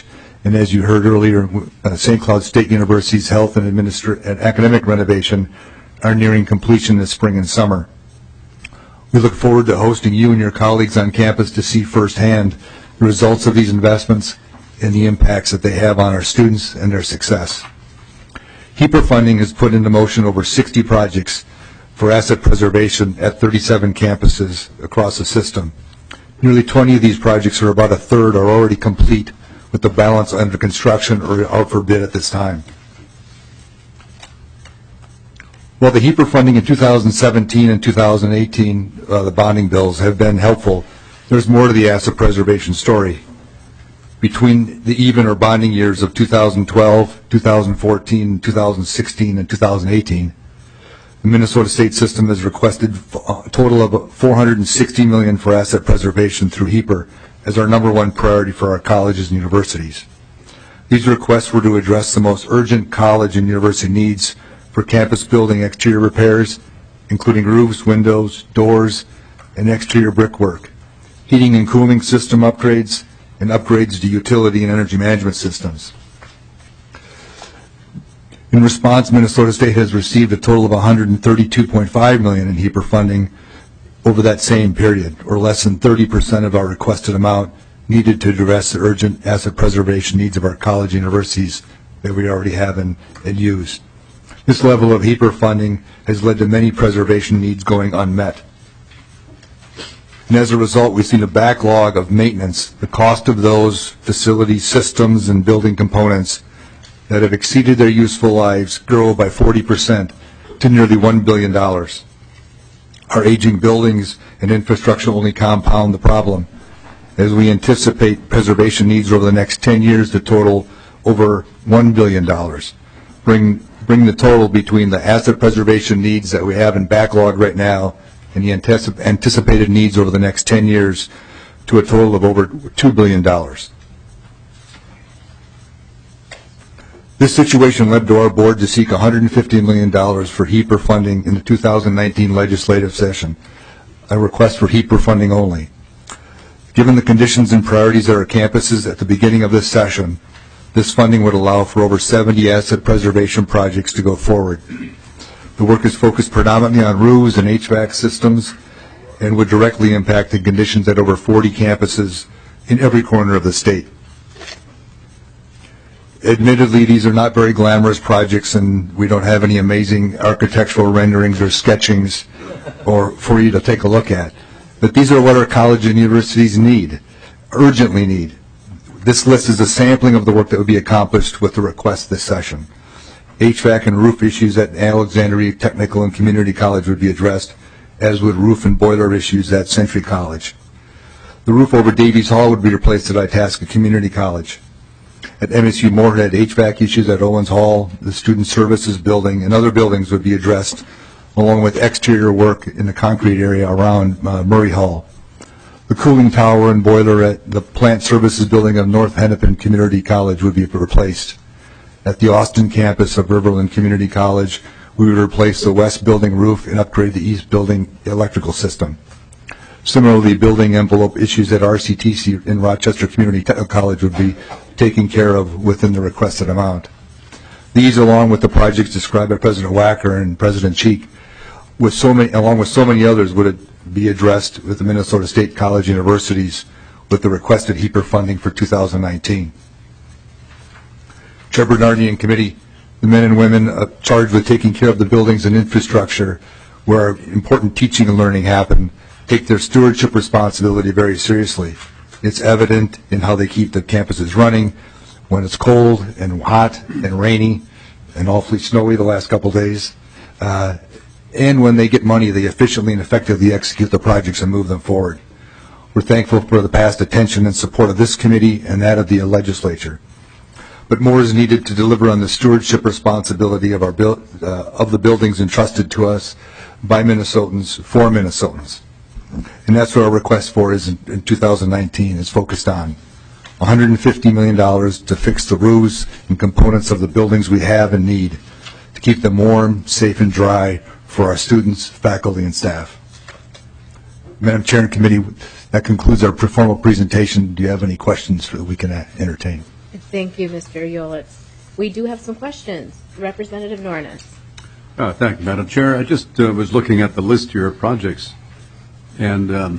And as you heard earlier, St. Cloud State University's health and academic renovation are nearing completion this spring and summer. We look forward to hosting you and your colleagues on campus to see firsthand the results of these investments and the impacts that they have on our students and their success. HEPA funding has put into motion over 60 projects for asset preservation at 37 campuses across the system. Nearly 20 of these projects, or about a third, are already complete, with the balance under construction or out for bid at this time. While the HEPA funding in 2017 and 2018, the bonding bills, have been helpful, there's more to the asset preservation story. Between the even or bonding years of 2012, 2014, 2016, and 2018, the Minnesota State System has requested a total of $460 million for asset preservation through HEPA as our #1 priority for our colleges and universities. These requests were to address the most urgent college and university needs for campus building exterior repairs, including roofs, windows, doors, and exterior brickwork, heating and cooling system upgrades, and upgrades to utility and energy management systems. In response, Minnesota State has received a total of $132.5 million in HEPA funding over that same period, or less than 30% of our requested amount needed to address the urgent asset preservation needs of our college and universities that we already have and use. This level of HEPA funding has led to many preservation needs going unmet. And as a result, we've seen a backlog of maintenance, the cost of those facility systems and building components that have exceeded their useful lives grow by 40% to nearly $1 billion. Our aging buildings and infrastructure only compound the problem, as we anticipate preservation needs over the next 10 years to total over $1 billion. Bring the total between the asset preservation needs that we have in backlog right now and the anticipated needs over the next 10 years to a total of over $2 billion. This situation led to our board to seek $150 million for HEPA funding in the 2019 legislative session, a request for HEPA funding only. Given the conditions and priorities at our campuses at the beginning of this session, this funding would allow for over 70 asset preservation projects to go forward. The work is focused predominantly on roofs and HVAC systems and would directly impact the conditions at over 40 campuses in every corner of the state. Admittedly, these are not very glamorous projects, and we don't have any amazing architectural renderings or sketchings for you to take a look at. But these are what our colleges and universities need, urgently need. This list is a sampling of the work that would be accomplished with the request this session. HVAC and roof issues at Alexandria Technical and Community College would be addressed, as would roof and boiler issues at Century College. The roof over Davies Hall would be replaced at Itasca Community College. At MSU Moorhead, HVAC issues at Owens Hall, the Student Services Building, and other buildings would be addressed, along with exterior work in the concrete area around Murray Hall. The cooling tower and boiler at the Plant Services Building of North Hennepin Community College would be replaced. At the Austin campus of Riverland Community College, we would replace the west building roof and upgrade the east building electrical system. Similarly, building envelope issues at RCTC in Rochester Community Technical College would be taken care of within the requested amount. These, along with the projects described by President Wacker and President Cheek, along with so many others, would be addressed with the Minnesota State College universities with the requested HEPA funding for 2019. Chair Bernardi and committee, the men and women charged with taking care of the buildings and infrastructure where important teaching and learning happen take their stewardship responsibility very seriously. It's evident in how they keep the campuses running when it's cold and hot and rainy and awfully snowy the last couple days. And when they get money, they efficiently and effectively execute the projects and move them forward. We're thankful for the past attention and support of this committee and that of the legislature. But more is needed to deliver on the stewardship responsibility of the buildings entrusted to us by Minnesotans for Minnesotans. And that's what our request for is in 2019 is focused on. $150 million to fix the roofs and components of the buildings we have and need to keep them warm, safe, and dry for our students, faculty, and staff. Madam Chair and Committee, that concludes our formal presentation. Do you have any questions that we can entertain? Thank you, Mr. Yolitz. We do have some questions. Representative Nornes. Thank you, Madam Chair. I just was looking at the list here of projects, and I'm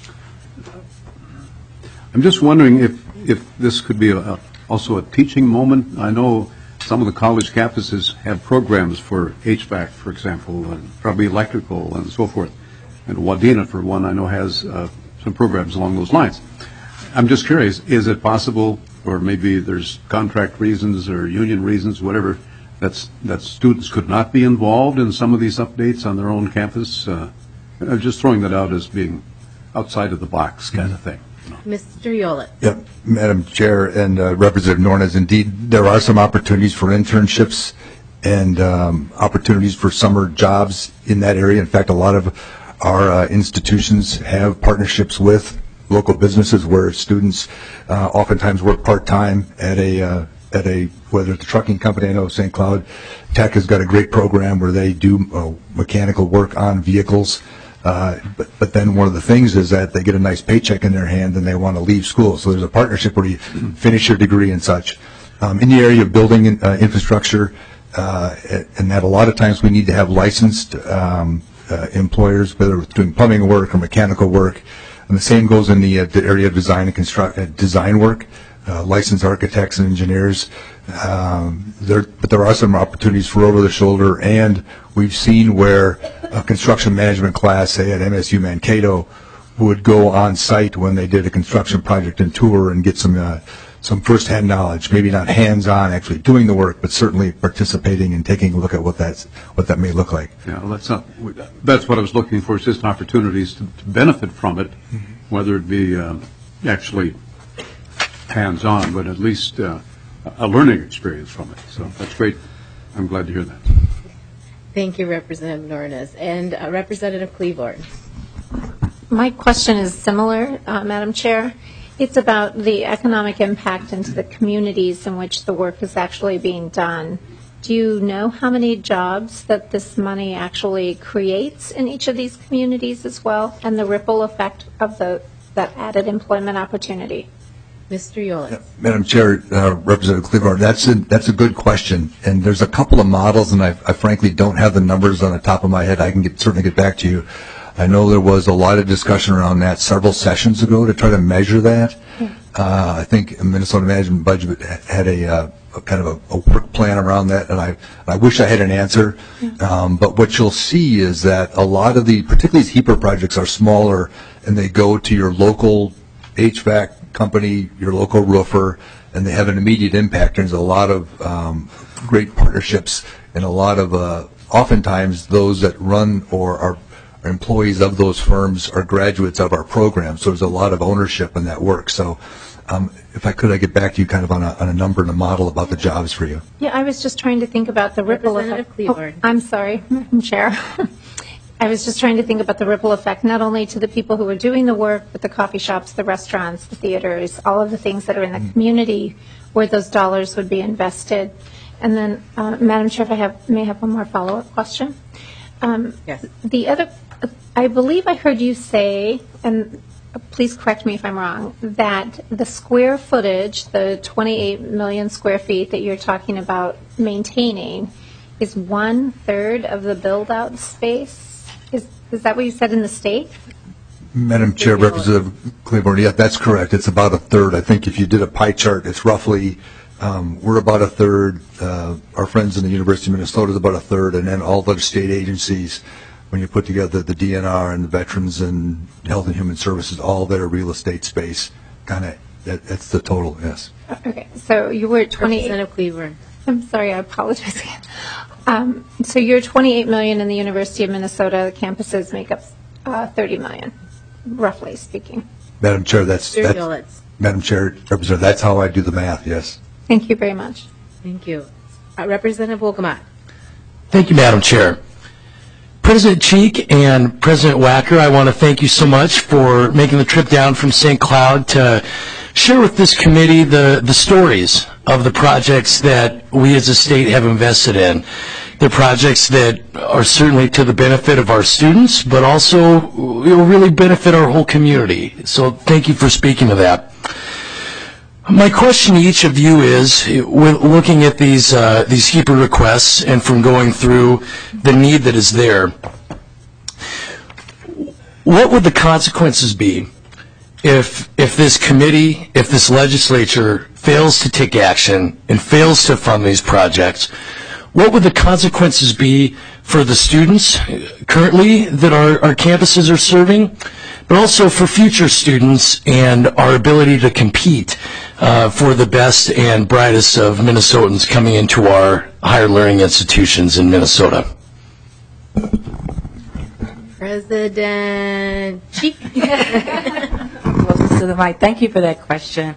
just wondering if this could be also a teaching moment. I know some of the college campuses have programs for HVAC, for example, and probably electrical and so forth. And Wadena, for one, I know has some programs along those lines. I'm just curious, is it possible, or maybe there's contract reasons or union reasons, whatever, that students could not be involved in some of these updates on their own campus? I'm just throwing that out as being outside of the box kind of thing. Mr. Yolitz. Yep, Madam Chair and Representative Nornes, indeed, there are some opportunities for internships and opportunities for summer jobs in that area. In fact, a lot of our institutions have partnerships with local businesses where students oftentimes work part-time at a whether it's a trucking company. I know St. Cloud Tech has got a great program where they do mechanical work on vehicles. But then one of the things is that they get a nice paycheck in their hand and they want to leave school. So there's a partnership where you finish your degree and such. In the area of building infrastructure, and that a lot of times we need to have licensed employers, whether it's doing plumbing work or mechanical work. And the same goes in the area of design and design work, licensed architects and engineers. But there are some opportunities for over the shoulder, and we've seen where a construction management class, say at MSU Mankato, would go on site when they did a construction project and tour and get some first-hand knowledge, maybe not hands-on actually doing the work, but certainly participating and taking a look at what that may look like. Yeah, well, that's what I was looking for, is just opportunities to benefit from it, whether it be actually hands-on, but at least a learning experience from it. So that's great. I'm glad to hear that. Thank you, Representative Nornes. And Representative Cleavorn. My question is similar, Madam Chair. It's about the economic impact into the communities in which the work is actually being done. Do you know how many jobs that this money actually creates in each of these communities as well, and the ripple effect of that added employment opportunity? Mr. Yolitz. Madam Chair, Representative Cleavorn, that's a good question, and there's a couple of models, and I frankly don't have the numbers on the top of my head. I can certainly get back to you. I know there was a lot of discussion around that several sessions ago to try to measure that. I think Minnesota Management Budget had a kind of a work plan around that, and I wish I had an answer. But what you'll see is that a lot of particularly these HEPA projects are smaller, and they go to your local HVAC company, your local roofer, and they have an immediate impact. There's a lot of great partnerships, and a lot of oftentimes those that run or are employees of those firms are graduates of our program. So there's a lot of ownership in that work. So if I could, I'd get back to you kind of on a number and a model about the jobs for you. Yeah, I was just trying to think about the ripple effect. Cleavorn. I'm sorry, Madam Chair. I was just trying to think about the ripple effect, not only to the people who are doing the work, but the coffee shops, the restaurants, the theaters, all of the things that are in the community where those dollars would be invested. And then, Madam Chair, if I may have one more follow-up question. Yes. The other, I believe I heard you say, and please correct me if I'm wrong, that the square footage, the 28 million square feet that you're talking about maintaining, is 1/3 of the build-out space. Is that what you said in the state? Madam Chair, Representative Cleavorn, yeah, that's correct. It's about 1/3. I think if you did a pie chart, it's roughly, we're about 1/3. Our friends in the University of Minnesota is about 1/3, and then all the state agencies, when you put together the DNR and the Veterans and Health and Human Services, all their real estate space, kind of, that's the total, yes. Okay, so you were at 28. Representative Cleavorn. I'm sorry, I apologize again. So you're 28 million in the University of Minnesota. The campuses make up 30 million, roughly speaking. Madam Chair, Madam Chair, Representative, that's how I do the math, yes. Thank you very much. Thank you. Representative Wolgamott. Thank you, Madam Chair. President Cheek and President Wacker, I want to thank you so much for making the trip down from St. Cloud to share with this committee the stories of the projects that we as a state have invested in. They're projects that are certainly to the benefit of our students, but also will really benefit our whole community. So thank you for speaking to that. My question to each of you is, looking at these HEPA requests and from going through the need that is there, what would the consequences be if this committee, if this legislature fails to take action and fails to fund these projects? What would the consequences be for the students currently that our campuses are serving, but also for future students and our ability to compete for the best and brightest of Minnesotans coming into our higher learning institutions in Minnesota? President Cheek. Closest to the mic. Thank you for that question.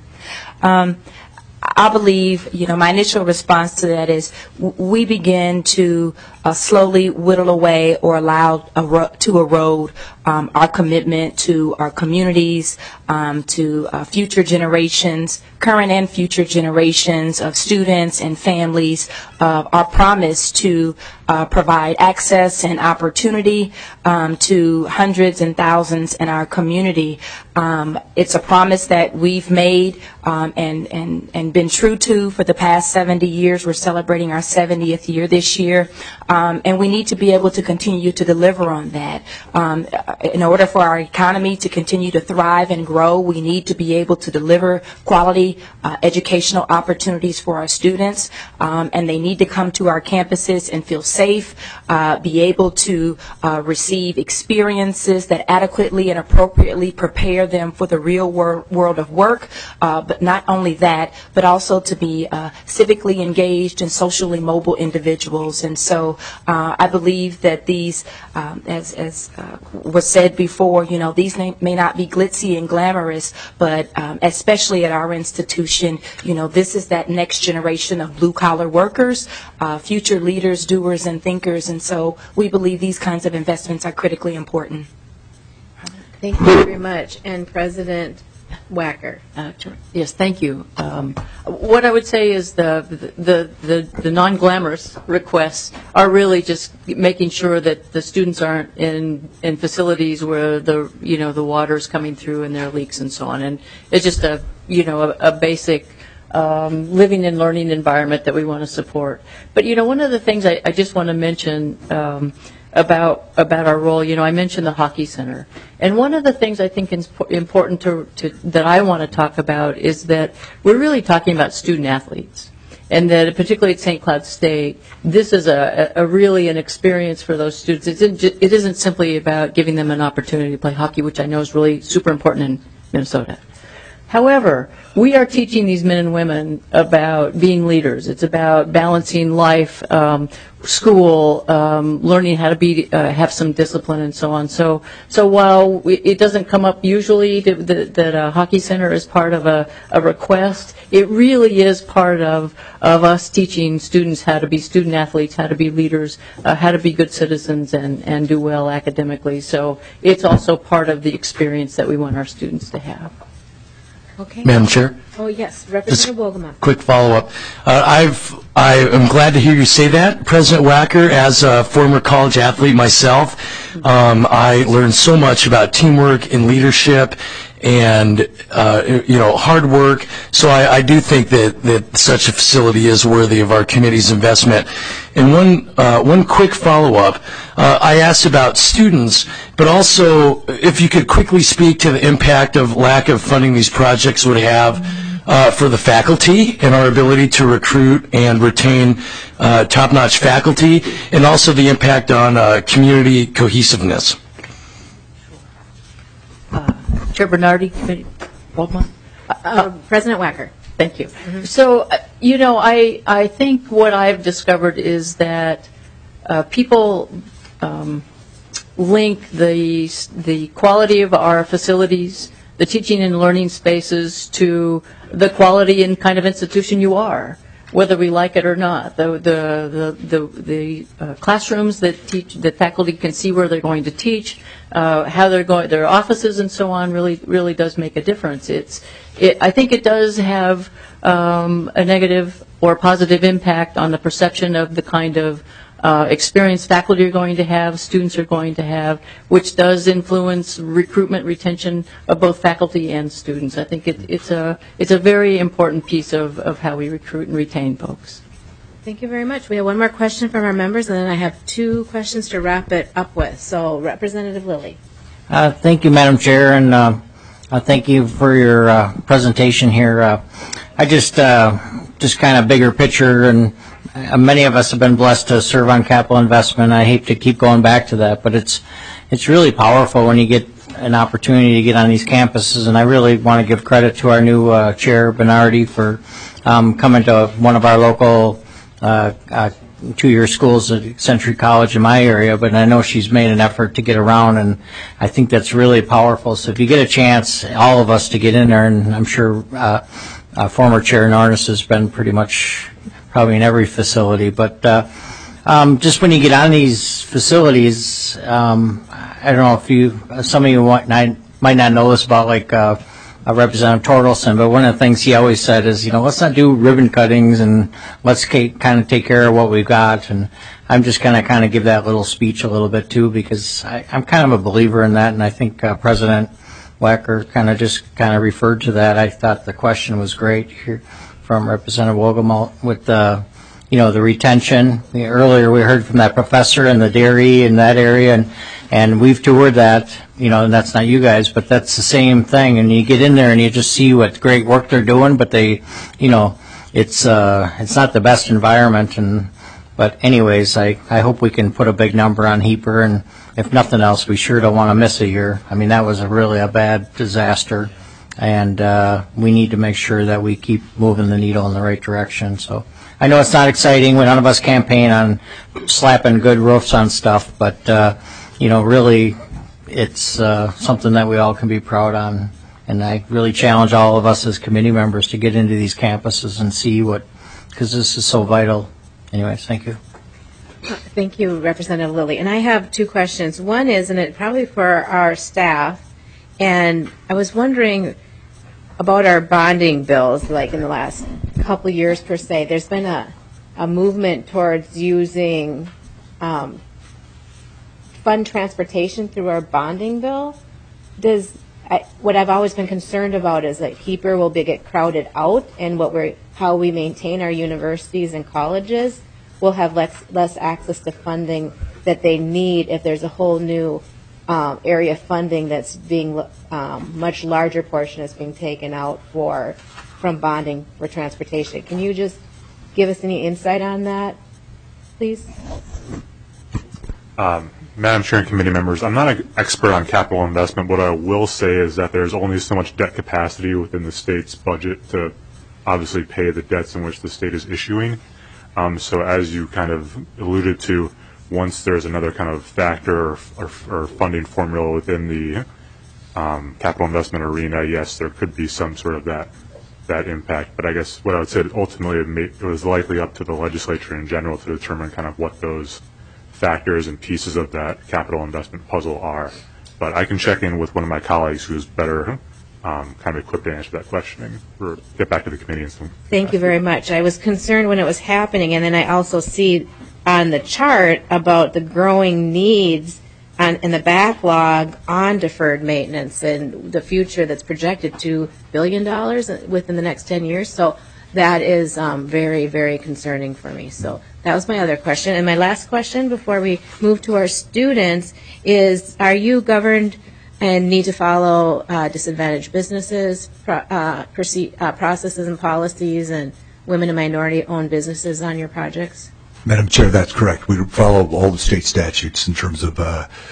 I believe, my initial response to that is we begin to slowly whittle away or allow to erode our commitment to our communities, to future generations, current and future generations of students and families, our promise to provide access and opportunity to hundreds and thousands in our community. It's a promise that we've made and been true to for the past 70 years. We're celebrating our 70th year this year, and we need to be able to continue to deliver on that. In order for our economy to continue to thrive and grow, we need to be able to deliver quality educational opportunities for our students, and they need to come to our campuses and feel safe, be able to receive experiences that adequately and appropriately prepare them for the real world of work, but not only that, but also to be civically engaged and socially mobile individuals. And so I believe that these, as was said before, these may not be glitzy and glamorous, but especially at our institution, this is that next generation of blue-collar workers, future leaders, doers, and thinkers. And so we believe these kinds of investments are critically important. Thank you very much. And President Wacker. Yes, thank you. What I would say is the non-glamorous requests are really just making sure that the students aren't in facilities where the water is coming through and there are leaks and so on. And it's just a basic living and learning environment that we want to support. But one of the things I just want to mention about our role, I mentioned the hockey center, and one of the things I think is important that I want to talk about is that we're really talking about student athletes, and that particularly at St. Cloud State, this is a really an experience for those students. It isn't simply about giving them an opportunity to play hockey, which I know is really super important in Minnesota. However, we are teaching these men and women about being leaders. It's about balancing life, school, learning how to have some discipline and so on. So while it doesn't come up usually that a hockey center is part of a request, it really is part of us teaching students how to be student athletes, how to be leaders, how to be good citizens and do well academically. So it's also part of the experience that we want our students to have. Okay. Madam Chair? Oh, yes. Representative Wolgamott. Quick follow-up. I am glad to hear you say that, President Wacker. As a former college athlete myself, I learned so much about teamwork and leadership and hard work. So I do think that such a facility is worthy of our committee's investment. And one quick follow-up. I asked about students, but also if you could quickly speak to the impact of lack of funding these projects would have for the faculty and our ability to recruit and retain top-notch faculty, and also the impact on community cohesiveness. Chair Bernardi, Committee, Waldman? President Wacker. Thank you. So, I think what I've discovered is that people link the quality of our facilities, the teaching and learning spaces, to the quality and kind of institution you are, whether we like it or not. The classrooms that faculty can see where they're going to teach, how they're going, their offices and so on, really does make a difference. I think it does have a negative or positive impact on the perception of the kind of experienced faculty are going to have, students are going to have, which does influence recruitment, retention of both faculty and students. I think it's a very important piece of how we recruit and retain folks. Thank you very much. We have one more question from our members, and then I have 2 questions to wrap it up with. So, Representative Lilly. Thank you, Madam Chair, and thank you for your presentation here. I just kind of bigger picture, and many of us have been blessed to serve on capital investment. I hate to keep going back to that, but it's really powerful when you get an opportunity to get on these campuses, and I really want to give credit to our new Chair, Bernardi, for coming to one of our local 2-year schools at Century College in my area, but I know she's made an effort to get around, and I think that's really powerful. So if you get a chance, all of us, to get in there, and I'm sure former Chair Narnes has been pretty much probably in every facility, but just when you get on these facilities, I don't know if some of you might not know this about like Representative Torkelson, but one of the things he always said is, let's not do ribbon cuttings and let's kind of take care of what we've got. And I'm just going to kind of give that little speech a little bit too, because I'm kind of a believer in that, and I think President Wacker kind of referred to that. I thought the question was great here from Representative Wolgamalt with the retention. Earlier we heard from that professor in the dairy in that area, and we've toured that, and that's not you guys, but that's the same thing. And you get in there and you just see what great work they're doing, but it's not the best environment. But anyways, I hope we can put a big number on HEAPR, and if nothing else, we sure don't want to miss a year. I mean, that was really a bad disaster, and we need to make sure that we keep moving the needle in the right direction. So I know it's not exciting when none of us campaign on slapping good roofs on stuff, but really it's something that we all can be proud on. And I really challenge all of us as committee members to get into these campuses and see because this is so vital. Anyways, thank you. Thank you, Representative Lilly. And I have 2 questions. One is, and it probably for our staff, and I was wondering about our bonding bills, like in the last couple years per se. There's been a movement towards using fund transportation through our bonding bill. What I've always been concerned about is that HEAPR will get crowded out, and how we maintain our universities and colleges will have less access to funding that they need if there's a whole new area of funding that's being much larger portion is being taken out from bonding for transportation. Can you just give us any insight on that, please? Madam Chair and committee members, I'm not an expert on capital investment. What I will say is that there's only so much debt capacity within the state's budget to obviously pay the debts in which the state is issuing. So as you kind of alluded to, once there's another kind of factor or funding formula within the capital investment arena, yes, there could be some sort of that impact. But I guess what I would say, ultimately, it was likely up to the legislature in general to determine kind of what those factors and pieces of that capital investment puzzle are. But I can check in with one of my colleagues who's better kind of equipped to answer that question or get back to the committee. Thank you very much. I was concerned when it was happening, and then I also see on the chart about the growing needs and the backlog on deferred maintenance and the future that's projected $2 billion within the next 10 years. So that is very, very concerning for me. So that was my other question. And my last question before we move to our students is, are you governed and need to follow disadvantaged businesses, processes and policies, and women and minority-owned businesses on your projects? Madam Chair, that's correct. We follow all the state statutes in terms of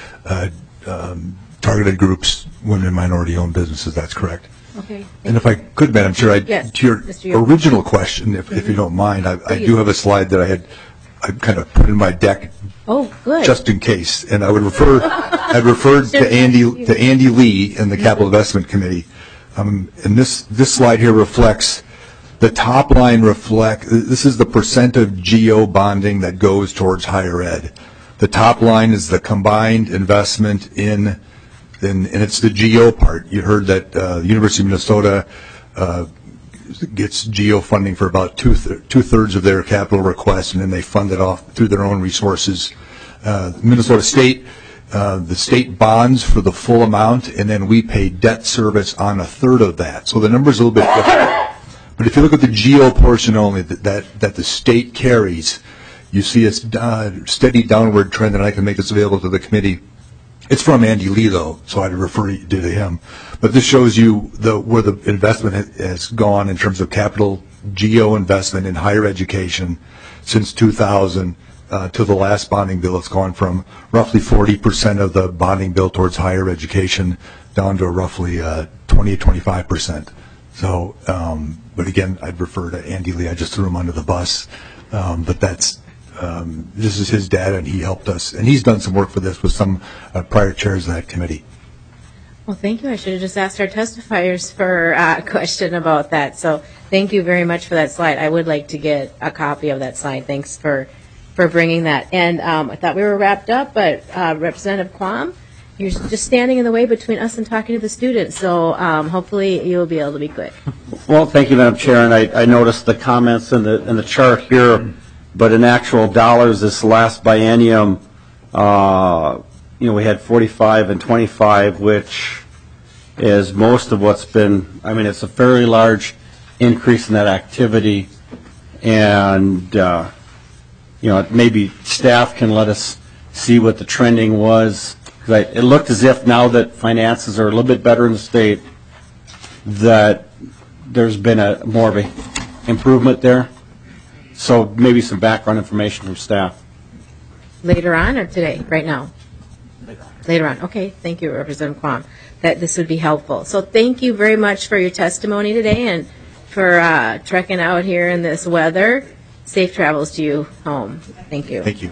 targeted groups, women and minority-owned businesses. That's correct. Okay. And if I could, Madam Chair, yes, to your original question, if you don't mind, I do have a slide that I kind of put in my deck. Oh, good. Just in case, and I would refer. I'd refer to Andy Lee in the Capital Investment Committee, and this slide here reflects the top line. This is the percent of GO bonding that goes towards higher ed. The top line is the combined investment and it's the GO part. You heard that the University of Minnesota gets GEO funding for about two-thirds of their capital requests, and then they fund it off through their own resources. Minnesota State, the state bonds for the full amount, and then we pay debt service on a third of that. So the number's a little bit different. But if you look at the GEO portion only that the state carries, you see a steady downward trend, and I can make this available to the committee. It's from Andy Lee, though, so I'd refer you to him. But this shows you where the investment has gone in terms of capital GEO investment in higher education since 2000 to the last bonding bill. It's gone from roughly 40% of the bonding bill towards higher education down to roughly 20 to 25%. So, but again, I'd refer to Andy Lee. I just threw him under the bus. But that's this is his data, and he helped us. And he's done some work for this with some prior chairs of that committee. Well, thank you. I should have just asked our testifiers for a question about that. So thank you very much for that slide. I would like to get a copy of that slide. Thanks for bringing that. And I thought we were wrapped up, but Representative Quam, you're just standing in the way between us and talking to the students. So hopefully you'll be able to be quick. Well, thank you, Madam Chair. And I noticed the comments in the chart here, but in actual dollars, this last biennium, we had 45 and 25, which is most of what's been, it's a fairly large increase in that activity. And, maybe staff can let us see what the trending was. It looked as if now that finances are a little bit better in the state, that there's been more of an improvement there. So maybe some background information from staff. Later on or today, right now? Later on. Okay, thank you, Representative Quam. That this would be helpful. So thank you very much for your testimony today and for trekking out here in this weather. Safe travels to you home. Thank you. Thank you.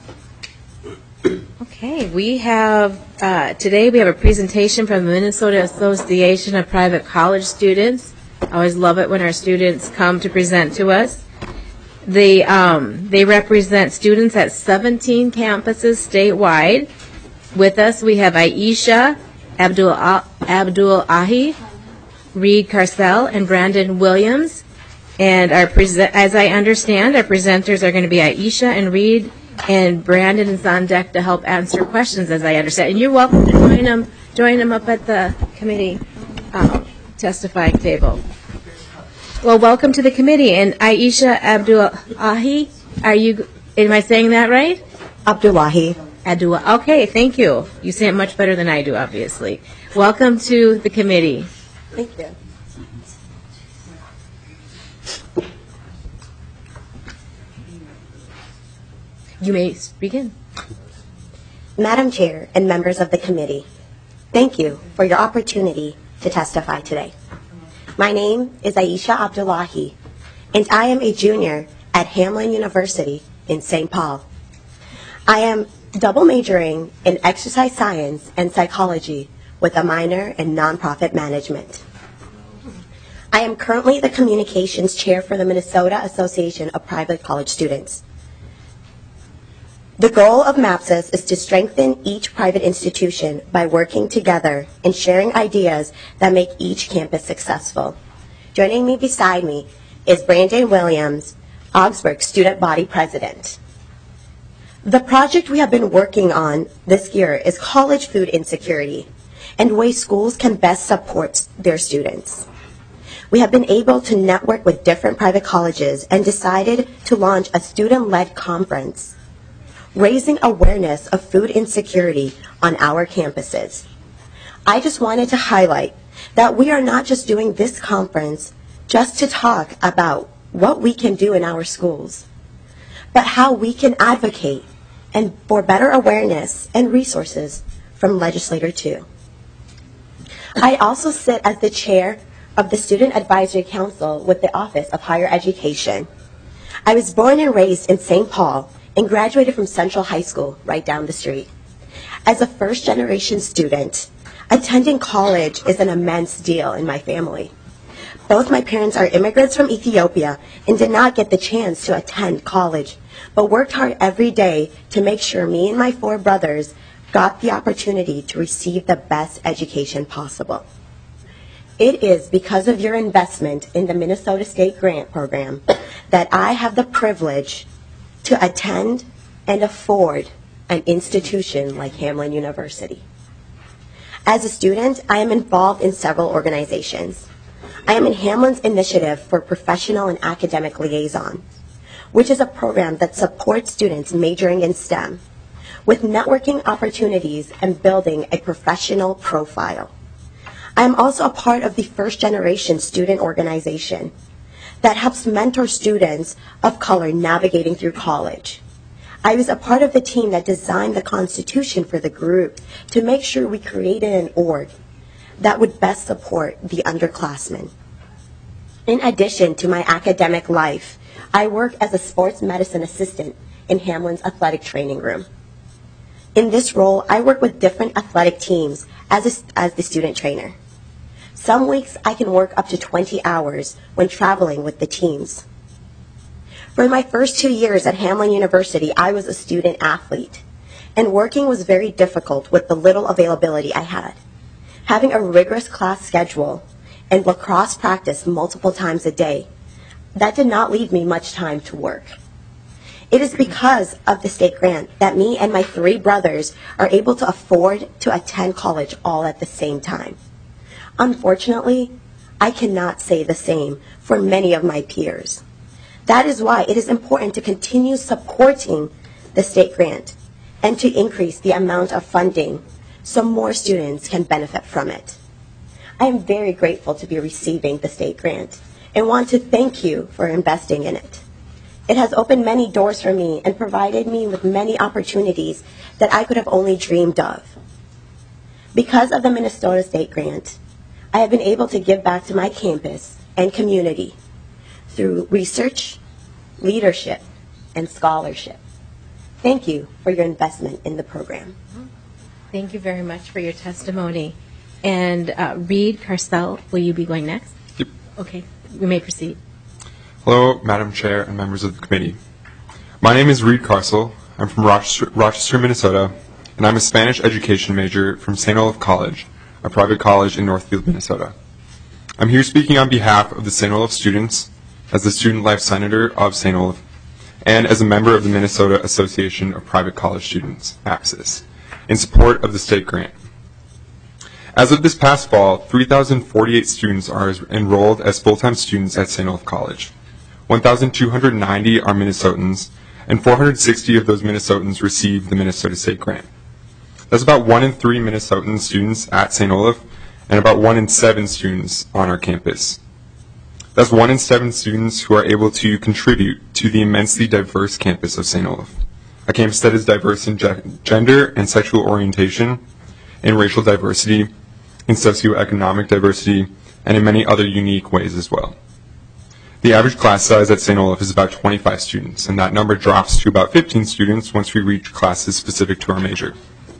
Okay, we have, today we have a presentation from the Minnesota Association of Private College Students. I always love it when our students come to present to us. They represent students at 17 campuses statewide. With us, we have Aisha Abdul-Ahi, Reed Carcel, and Brandon Williams. And as I understand, our presenters are going to be Aisha and Reed, and Brandon is on deck to help answer questions, as I understand. And you're welcome to join them up at the committee testifying table. Well, welcome to the committee. And Aisha Abdul-Ahi, am I saying that right? Abdullahi. Okay, thank you. You say it much better than I do, obviously. Welcome to the committee. Thank you. You may begin. Madam Chair and members of the committee, thank you for your opportunity to testify today. My name is Aisha Abdullahi, and I am a junior at Hamline University in St. Paul. I am double majoring in exercise science and psychology with a minor in nonprofit management. I am currently the communications chair for the Minnesota Association of Private College Students. The goal of MAPSIS is to strengthen each private institution by working together and sharing ideas that make each campus successful. Joining me beside me is Brandon Williams, Augsburg Student Body President. The project we have been working on this year is college food insecurity and ways schools can best support their students. We have been able to network with different private colleges and decided to launch a student-led conference raising awareness of food insecurity on our campuses. I just wanted to highlight that we are not just doing this conference just to talk about what we can do in our schools, but how we can advocate and for better awareness and resources from legislator too. I also sit as the chair of the Student Advisory Council with the Office of Higher Education. I was born and raised in St. Paul and graduated from Central High School right down the street. As a first-generation student, attending college is an immense deal in my family. Both my parents are immigrants from Ethiopia and did not get the chance to attend college, but worked hard every day to make sure me and my 4 brothers got the opportunity to receive the best education possible. It is because of your investment in the Minnesota State Grant Program that I have the privilege to attend and afford an institution like Hamline University. As a student, I am involved in several organizations. I am in Hamline's Initiative for Professional and Academic Liaison, which is a program that supports students majoring in STEM with networking opportunities and building a professional profile. I am also a part of the First Generation Student Organization that helps mentor students of color navigating through college. I was a part of the team that designed the constitution for the group to make sure we created an org that would best support the underclassmen. In addition to my academic life, I work as a sports medicine assistant in Hamline's athletic training room. In this role, I work with different athletic teams as the student trainer. Some weeks I can work up to 20 hours when traveling with the teams. For my first 2 years at Hamline University, I was a student athlete, and working was very difficult with the little availability I had. Having a rigorous class schedule and lacrosse practice multiple times a day, that did not leave me much time to work. It is because of the state grant that me and my 3 brothers are able to afford to attend college all at the same time. Unfortunately, I cannot say the same for many of my peers. That is why it is important to continue supporting the state grant and to increase the amount of funding so more students can benefit from it. I am very grateful to be receiving the state grant and want to thank you for investing in it. It has opened many doors for me and provided me with many opportunities that I could have only dreamed of. Because of the Minnesota State Grant, I have been able to give back to my campus and community through research, leadership, and scholarship. Thank you for your investment in the program. Thank you very much for your testimony. And Reed Carcel, will you be going next? Yep. Okay, you may proceed. Hello, Madam Chair and members of the committee. My name is Reed Carcel. I'm from Rochester, Minnesota, and I'm a Spanish education major from St. Olaf College, a private college in Northfield, Minnesota. I'm here speaking on behalf of the St. Olaf students, as the Student Life Senator of St. Olaf, and as a member of the Minnesota Association of Private College Students, APSIS, in support of the state grant. As of this past fall, 3,048 students are enrolled as full-time students at St. Olaf College. 1,290 are Minnesotans, and 460 of those Minnesotans receive the Minnesota State Grant. That's about 1 in 3 Minnesotan students at St. Olaf, and about 1 in 7 students on our campus. That's 1 in 7 students who are able to contribute to the immensely diverse campus of St. Olaf, a campus that is diverse in gender and sexual orientation, in racial diversity, in socioeconomic diversity, and in many other unique ways as well. The average class size at St. Olaf is about 25 students, and that number drops to about 15 students once we reach classes specific to our major.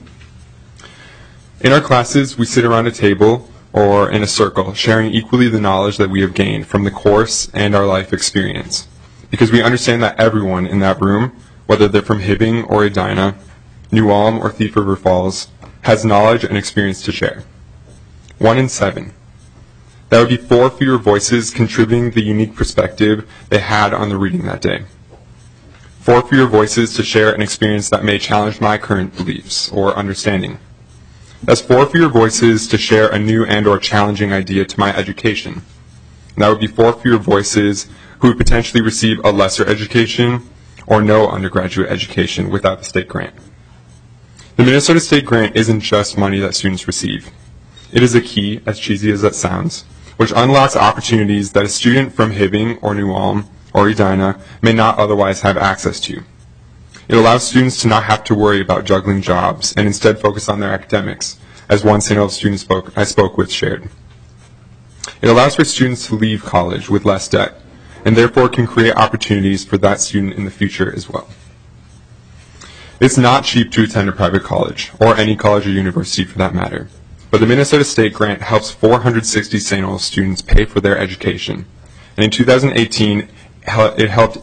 In our classes, we sit around a table or in a circle, sharing equally the knowledge that we have gained from the course and our life experience, because we understand that everyone in that room, whether they're from Hibbing or Edina, New Ulm or Thief River Falls, has knowledge and experience to share. 1 in 7. That would be 4 fewer voices contributing the unique perspective they had on the reading that day. 4 fewer voices to share an experience that may challenge my current beliefs or understanding. That's 4 fewer voices to share a new and or challenging idea to my education. And that would be 4 fewer voices who would potentially receive a lesser education or no undergraduate education without the state grant. The Minnesota State Grant isn't just money that students receive. It is a key, as cheesy as that sounds, which unlocks opportunities that a student from Hibbing or New Ulm or Edina may not otherwise have access to. It allows students to not have to worry about juggling jobs and instead focus on their academics, as one St. Olaf student I spoke with shared. It allows for students to leave college with less debt, and therefore can create opportunities for that student in the future as well. It's not cheap to attend a private college, or any college or university for that matter, but the Minnesota State Grant helps 460 St. Olaf students pay for their education, and in 2018, it helped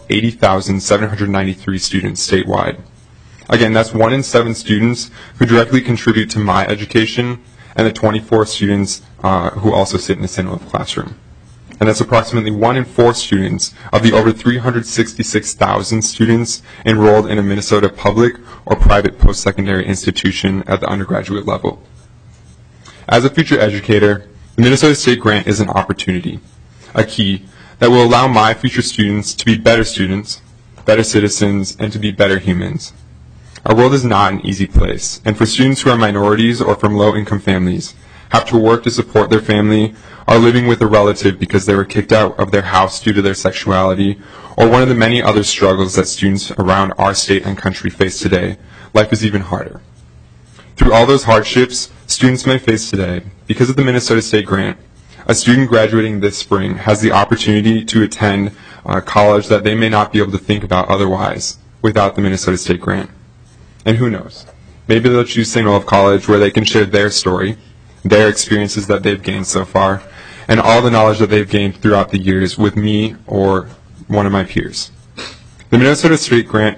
80,793 students statewide. Again, that's 1 in 7 students who directly contribute to my education, and the 24 students who also sit in the St. Olaf classroom. And that's approximately 1 in 4 students of the over 366,000 students enrolled in a Minnesota public or private post-secondary institution at the undergraduate level. As a future educator, the Minnesota State Grant is an opportunity, a key that will allow my future students to be better students, better citizens, and to be better humans. Our world is not an easy place, and for students who are minorities or from low-income families, have to work to support their family, are living with a relative because they were kicked out of their house due to their sexuality, or one of the many other struggles that students around our state and country face today, life is even harder. Through all those hardships students may face today, because of the Minnesota State Grant, a student graduating this spring has the opportunity to attend college that they may not be able to think about otherwise without the Minnesota State Grant. And who knows? Maybe they'll choose St. Olaf College where they can share their story, their experiences that they've gained so far, and all the knowledge that they've gained throughout the years with me or one of my peers. The Minnesota State Grant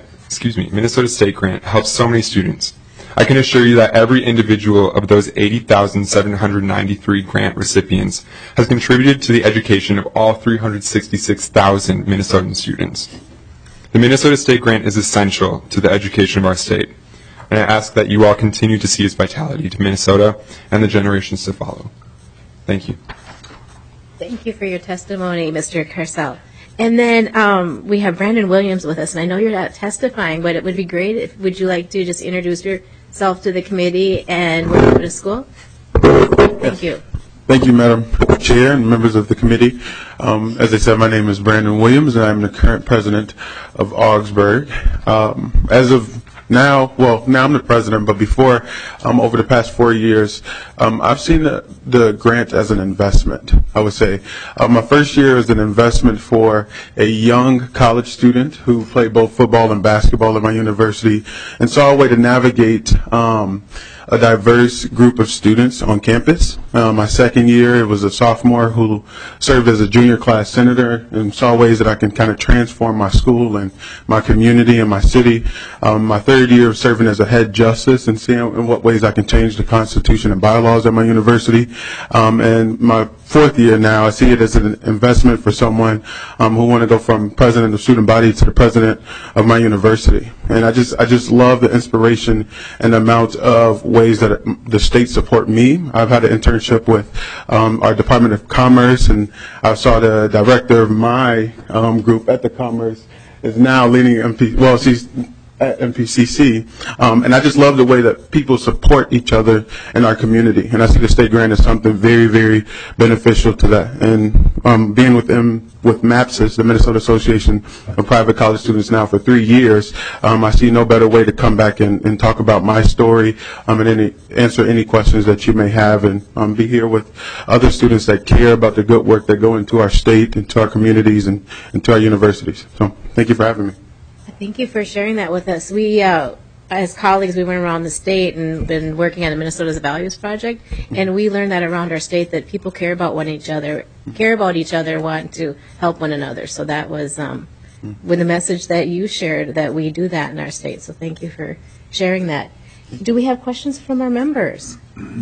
helps so many students. I can assure you that every individual of those 80,793 grant recipients has contributed to the education of all 366,000 Minnesotan students. The Minnesota State Grant is essential to the education of our state, and I ask that you all continue to see its vitality to Minnesota and the generations to follow. Thank you. Thank you for your testimony, Mr. Carcel. And then we have Brandon Williams with us, and I know you're not testifying, but it would be great if, would you like to just introduce yourself to the committee and where you go to school? Thank you. Thank you, Madam Chair and members of the committee. As I said, my name is Brandon Williams, and I'm the current president of Augsburg. As of now I'm the president, but before, over the past 4 years, I've seen the grant as an investment, I would say. My first year is an investment for a young college student who played both football and basketball at my university and saw a way to navigate a diverse group of students on campus. My second year, it was a sophomore who served as a junior class senator and saw ways that I can kind of transform my school and my community and my city. My third year, serving as a head justice and seeing in what ways I can change the Constitution and bylaws at my university. And my fourth year now, I see it as an investment for someone who want to go from president of student body to the president of my university. And I just love the inspiration and the amount of ways that the state support me. I've had an internship with our Department of Commerce, and I saw the director of my group at the Commerce is now leading she's at MPCC, and I just love the way that people support each other in our community, and I see the state grant as something very, very beneficial to that. And being with MAPSIS, the Minnesota Association of Private College Students, now for 3 years, I see no better way to come back and talk about my story and answer any questions that you may have, and be here with other students that care about the good work that go into our state, into our communities, and into our universities. So thank you for having me. Thank you for sharing that with us. We, as colleagues, we went around the state and been working on the Minnesota's Values Project, and we learned that around our state that people care about each other, want to help one another. So that was with the message that you shared, that we do that in our state. So thank you for sharing that. Do we have questions from our members?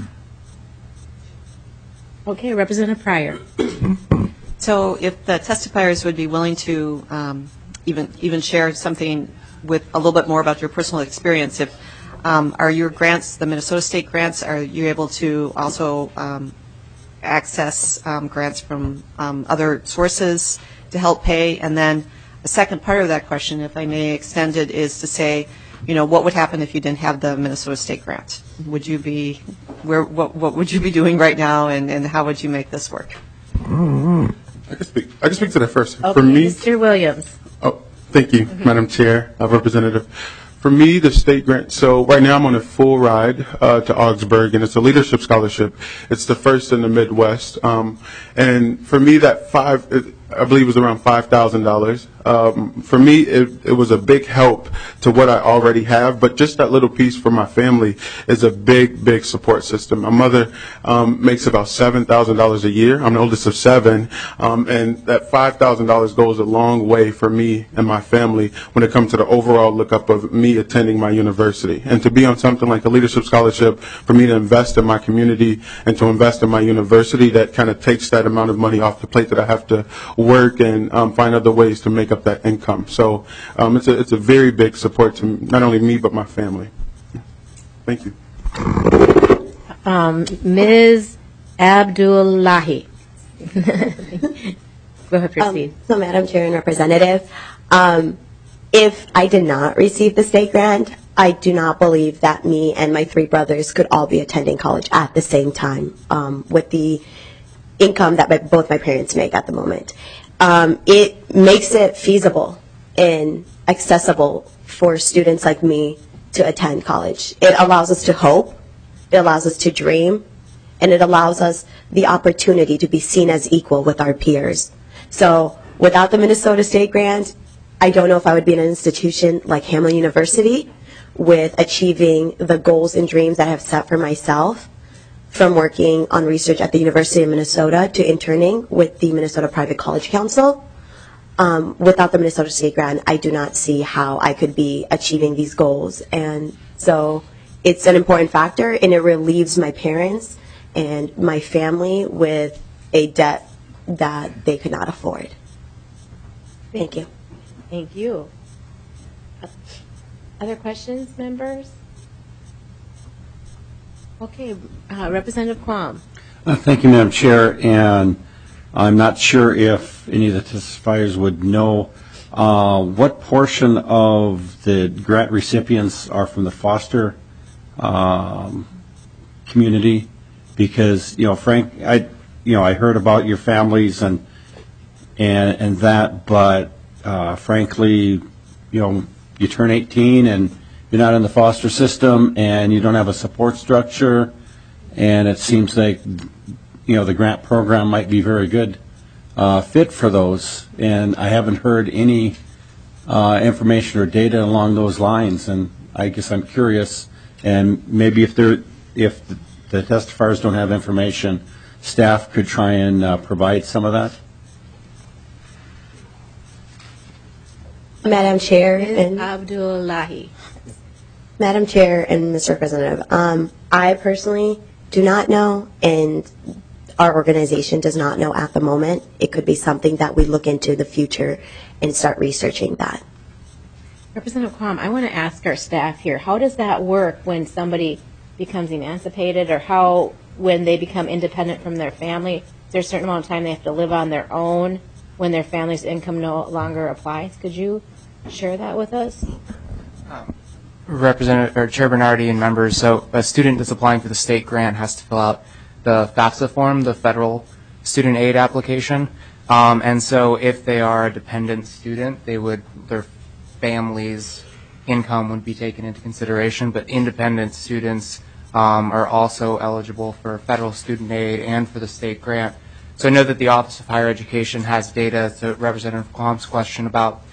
Okay, Representative Pryor. So if the testifiers would be willing to even share something with a little bit more about your personal experience. If are your grants, the Minnesota State grants, are you able to also access grants from other sources to help pay? And then the second part of that question, if I may extend it, is to say, what would happen if you didn't have the Minnesota State grant? Would you be what would you be doing right now, and how would you make this work? I can speak to that first. Okay, For me, Mr. Williams. Oh, thank you, Madam Chair, Representative. For me, the state grant, so right now I'm on a full ride to Augsburg, and it's a leadership scholarship. It's the first in the Midwest. And for me, I believe it was around $5,000. For me, it was a big help to what I already have, but just that little piece for my family is a big, big support system. My mother makes about $7,000 a year. I'm the oldest of 7, and that $5,000 goes a long way for me and my family when it comes to the overall lookup of me attending my university. And to be on something like a leadership scholarship, for me to invest in my community and to invest in my university, that kind of takes that amount of money off the plate that I have to work and find other ways to make up that income. So it's a very big support to not only me but my family. Thank you. Ms. Abdullahi. Go ahead, proceed. So, Madam Chair and Representative, if I did not receive the state grant, I do not believe that me and my 3 brothers could all be attending college at the same time with the income that both my parents make at the moment. It makes it feasible and accessible for students like me to attend college. It allows us to hope, it allows us to dream, and it allows us the opportunity to be seen as equal with our peers. So without the Minnesota State Grant, I don't know if I would be in an institution like Hamline University with achieving the goals and dreams that I have set for myself, from working on research at the University of Minnesota to interning with the Minnesota Private College Council. Without the Minnesota State Grant, I do not see how I could be achieving these goals. And so it's an important factor, and it relieves my parents and my family with a debt that they could not afford. Thank you. Thank you. Other questions, members? Okay, Representative Quam. Thank you, Madam Chair, and I'm not sure if any of the testifiers would know what portion of the grant recipients are from the foster community, because Frank, I heard about your families and that, but frankly, you turn 18 and you're not in the foster system and you don't have a support structure, and it seems like the grant program might be very good fit for those, and I haven't heard any information or data along those lines, and I guess I'm curious, and maybe if the testifiers don't have information, staff could try and provide some of that. Madam Chair and Abdullahi. Madam Chair and Mr. Representative, I personally do not know, and our organization does not know at the moment. It could be something that we look into the future and start researching that. Representative Quam, I want to ask our staff here, how does that work when somebody becomes emancipated, or how, when they become independent from their family, is there a certain amount of time they have to live on their own when their family's income no longer applies? Could you share that with us? Representative or Chair Bernardi and members, so a student that's applying for the state grant has to fill out the FAFSA form, the federal student aid application, and so if they are a dependent student, their family's income would be taken into consideration, but independent students are also eligible for federal student aid and for the state grant. So I know that the Office of Higher Education has data to Representative Quam's question about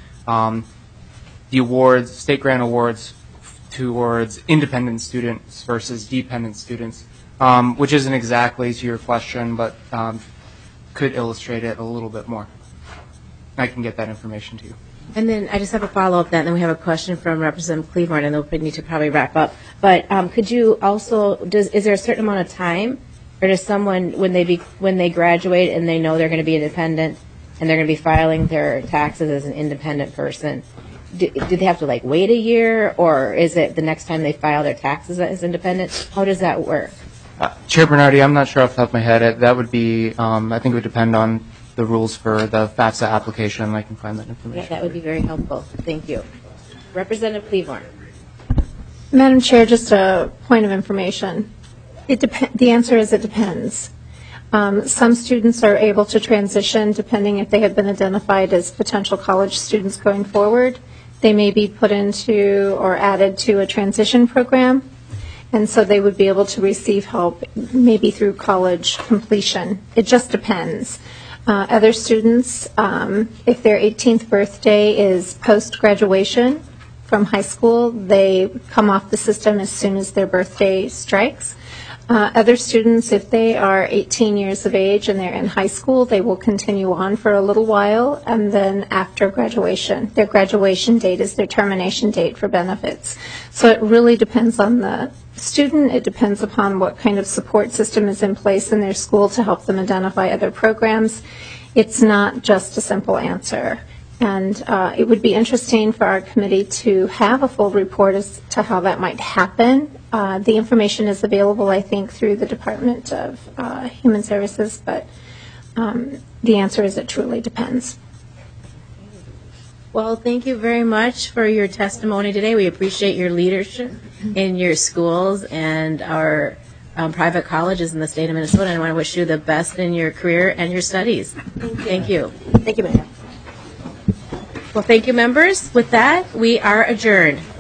the awards, state grant awards towards independent students versus dependent students, which isn't exactly to your question, but could illustrate it a little bit more. I can get that information to you. And then I just have a follow-up then, and we have a question from Representative Cleavorn, and then we need to probably wrap up. But could you also, is there a certain amount of time, or does someone, when they graduate and they know they're going to be independent and they're going to be filing their taxes as an independent person, do they have to wait a year, or is it the next time they file their taxes as independent? How does that work? Chair Bernardi, I'm not sure off the top of my head. That would be, I think it would depend on the rules for the FAFSA application, and I can find that information. Yeah, that would be very helpful. Thank you. Representative Cleavorn. Madam Chair, just a point of information. The answer is it depends. Some students are able to transition depending if they have been identified as potential college students going forward. They may be put into or added to a transition program, and so they would be able to receive help maybe through college completion. It just depends. Other students, if their 18th birthday is post-graduation from high school, they come off the system as soon as their birthday strikes. Other students, if they are 18 years of age and they're in high school, they will continue on for a little while, and then after graduation, their graduation date is their termination date for benefits. So it really depends on the student. It depends upon what kind of support system is in place in their school to help them identify other programs. It's not just a simple answer. And it would be interesting for our committee to have a full report as to how that might happen. The information is available, I think, through the Department of Human Services, but the answer is it truly depends. Well, thank you very much for your testimony today. We appreciate your leadership in your schools and our private colleges in the state of Minnesota, and I want to wish you the best in your career and your studies. Thank you. Thank you, Mayor. Well, thank you, members. With that, we are adjourned.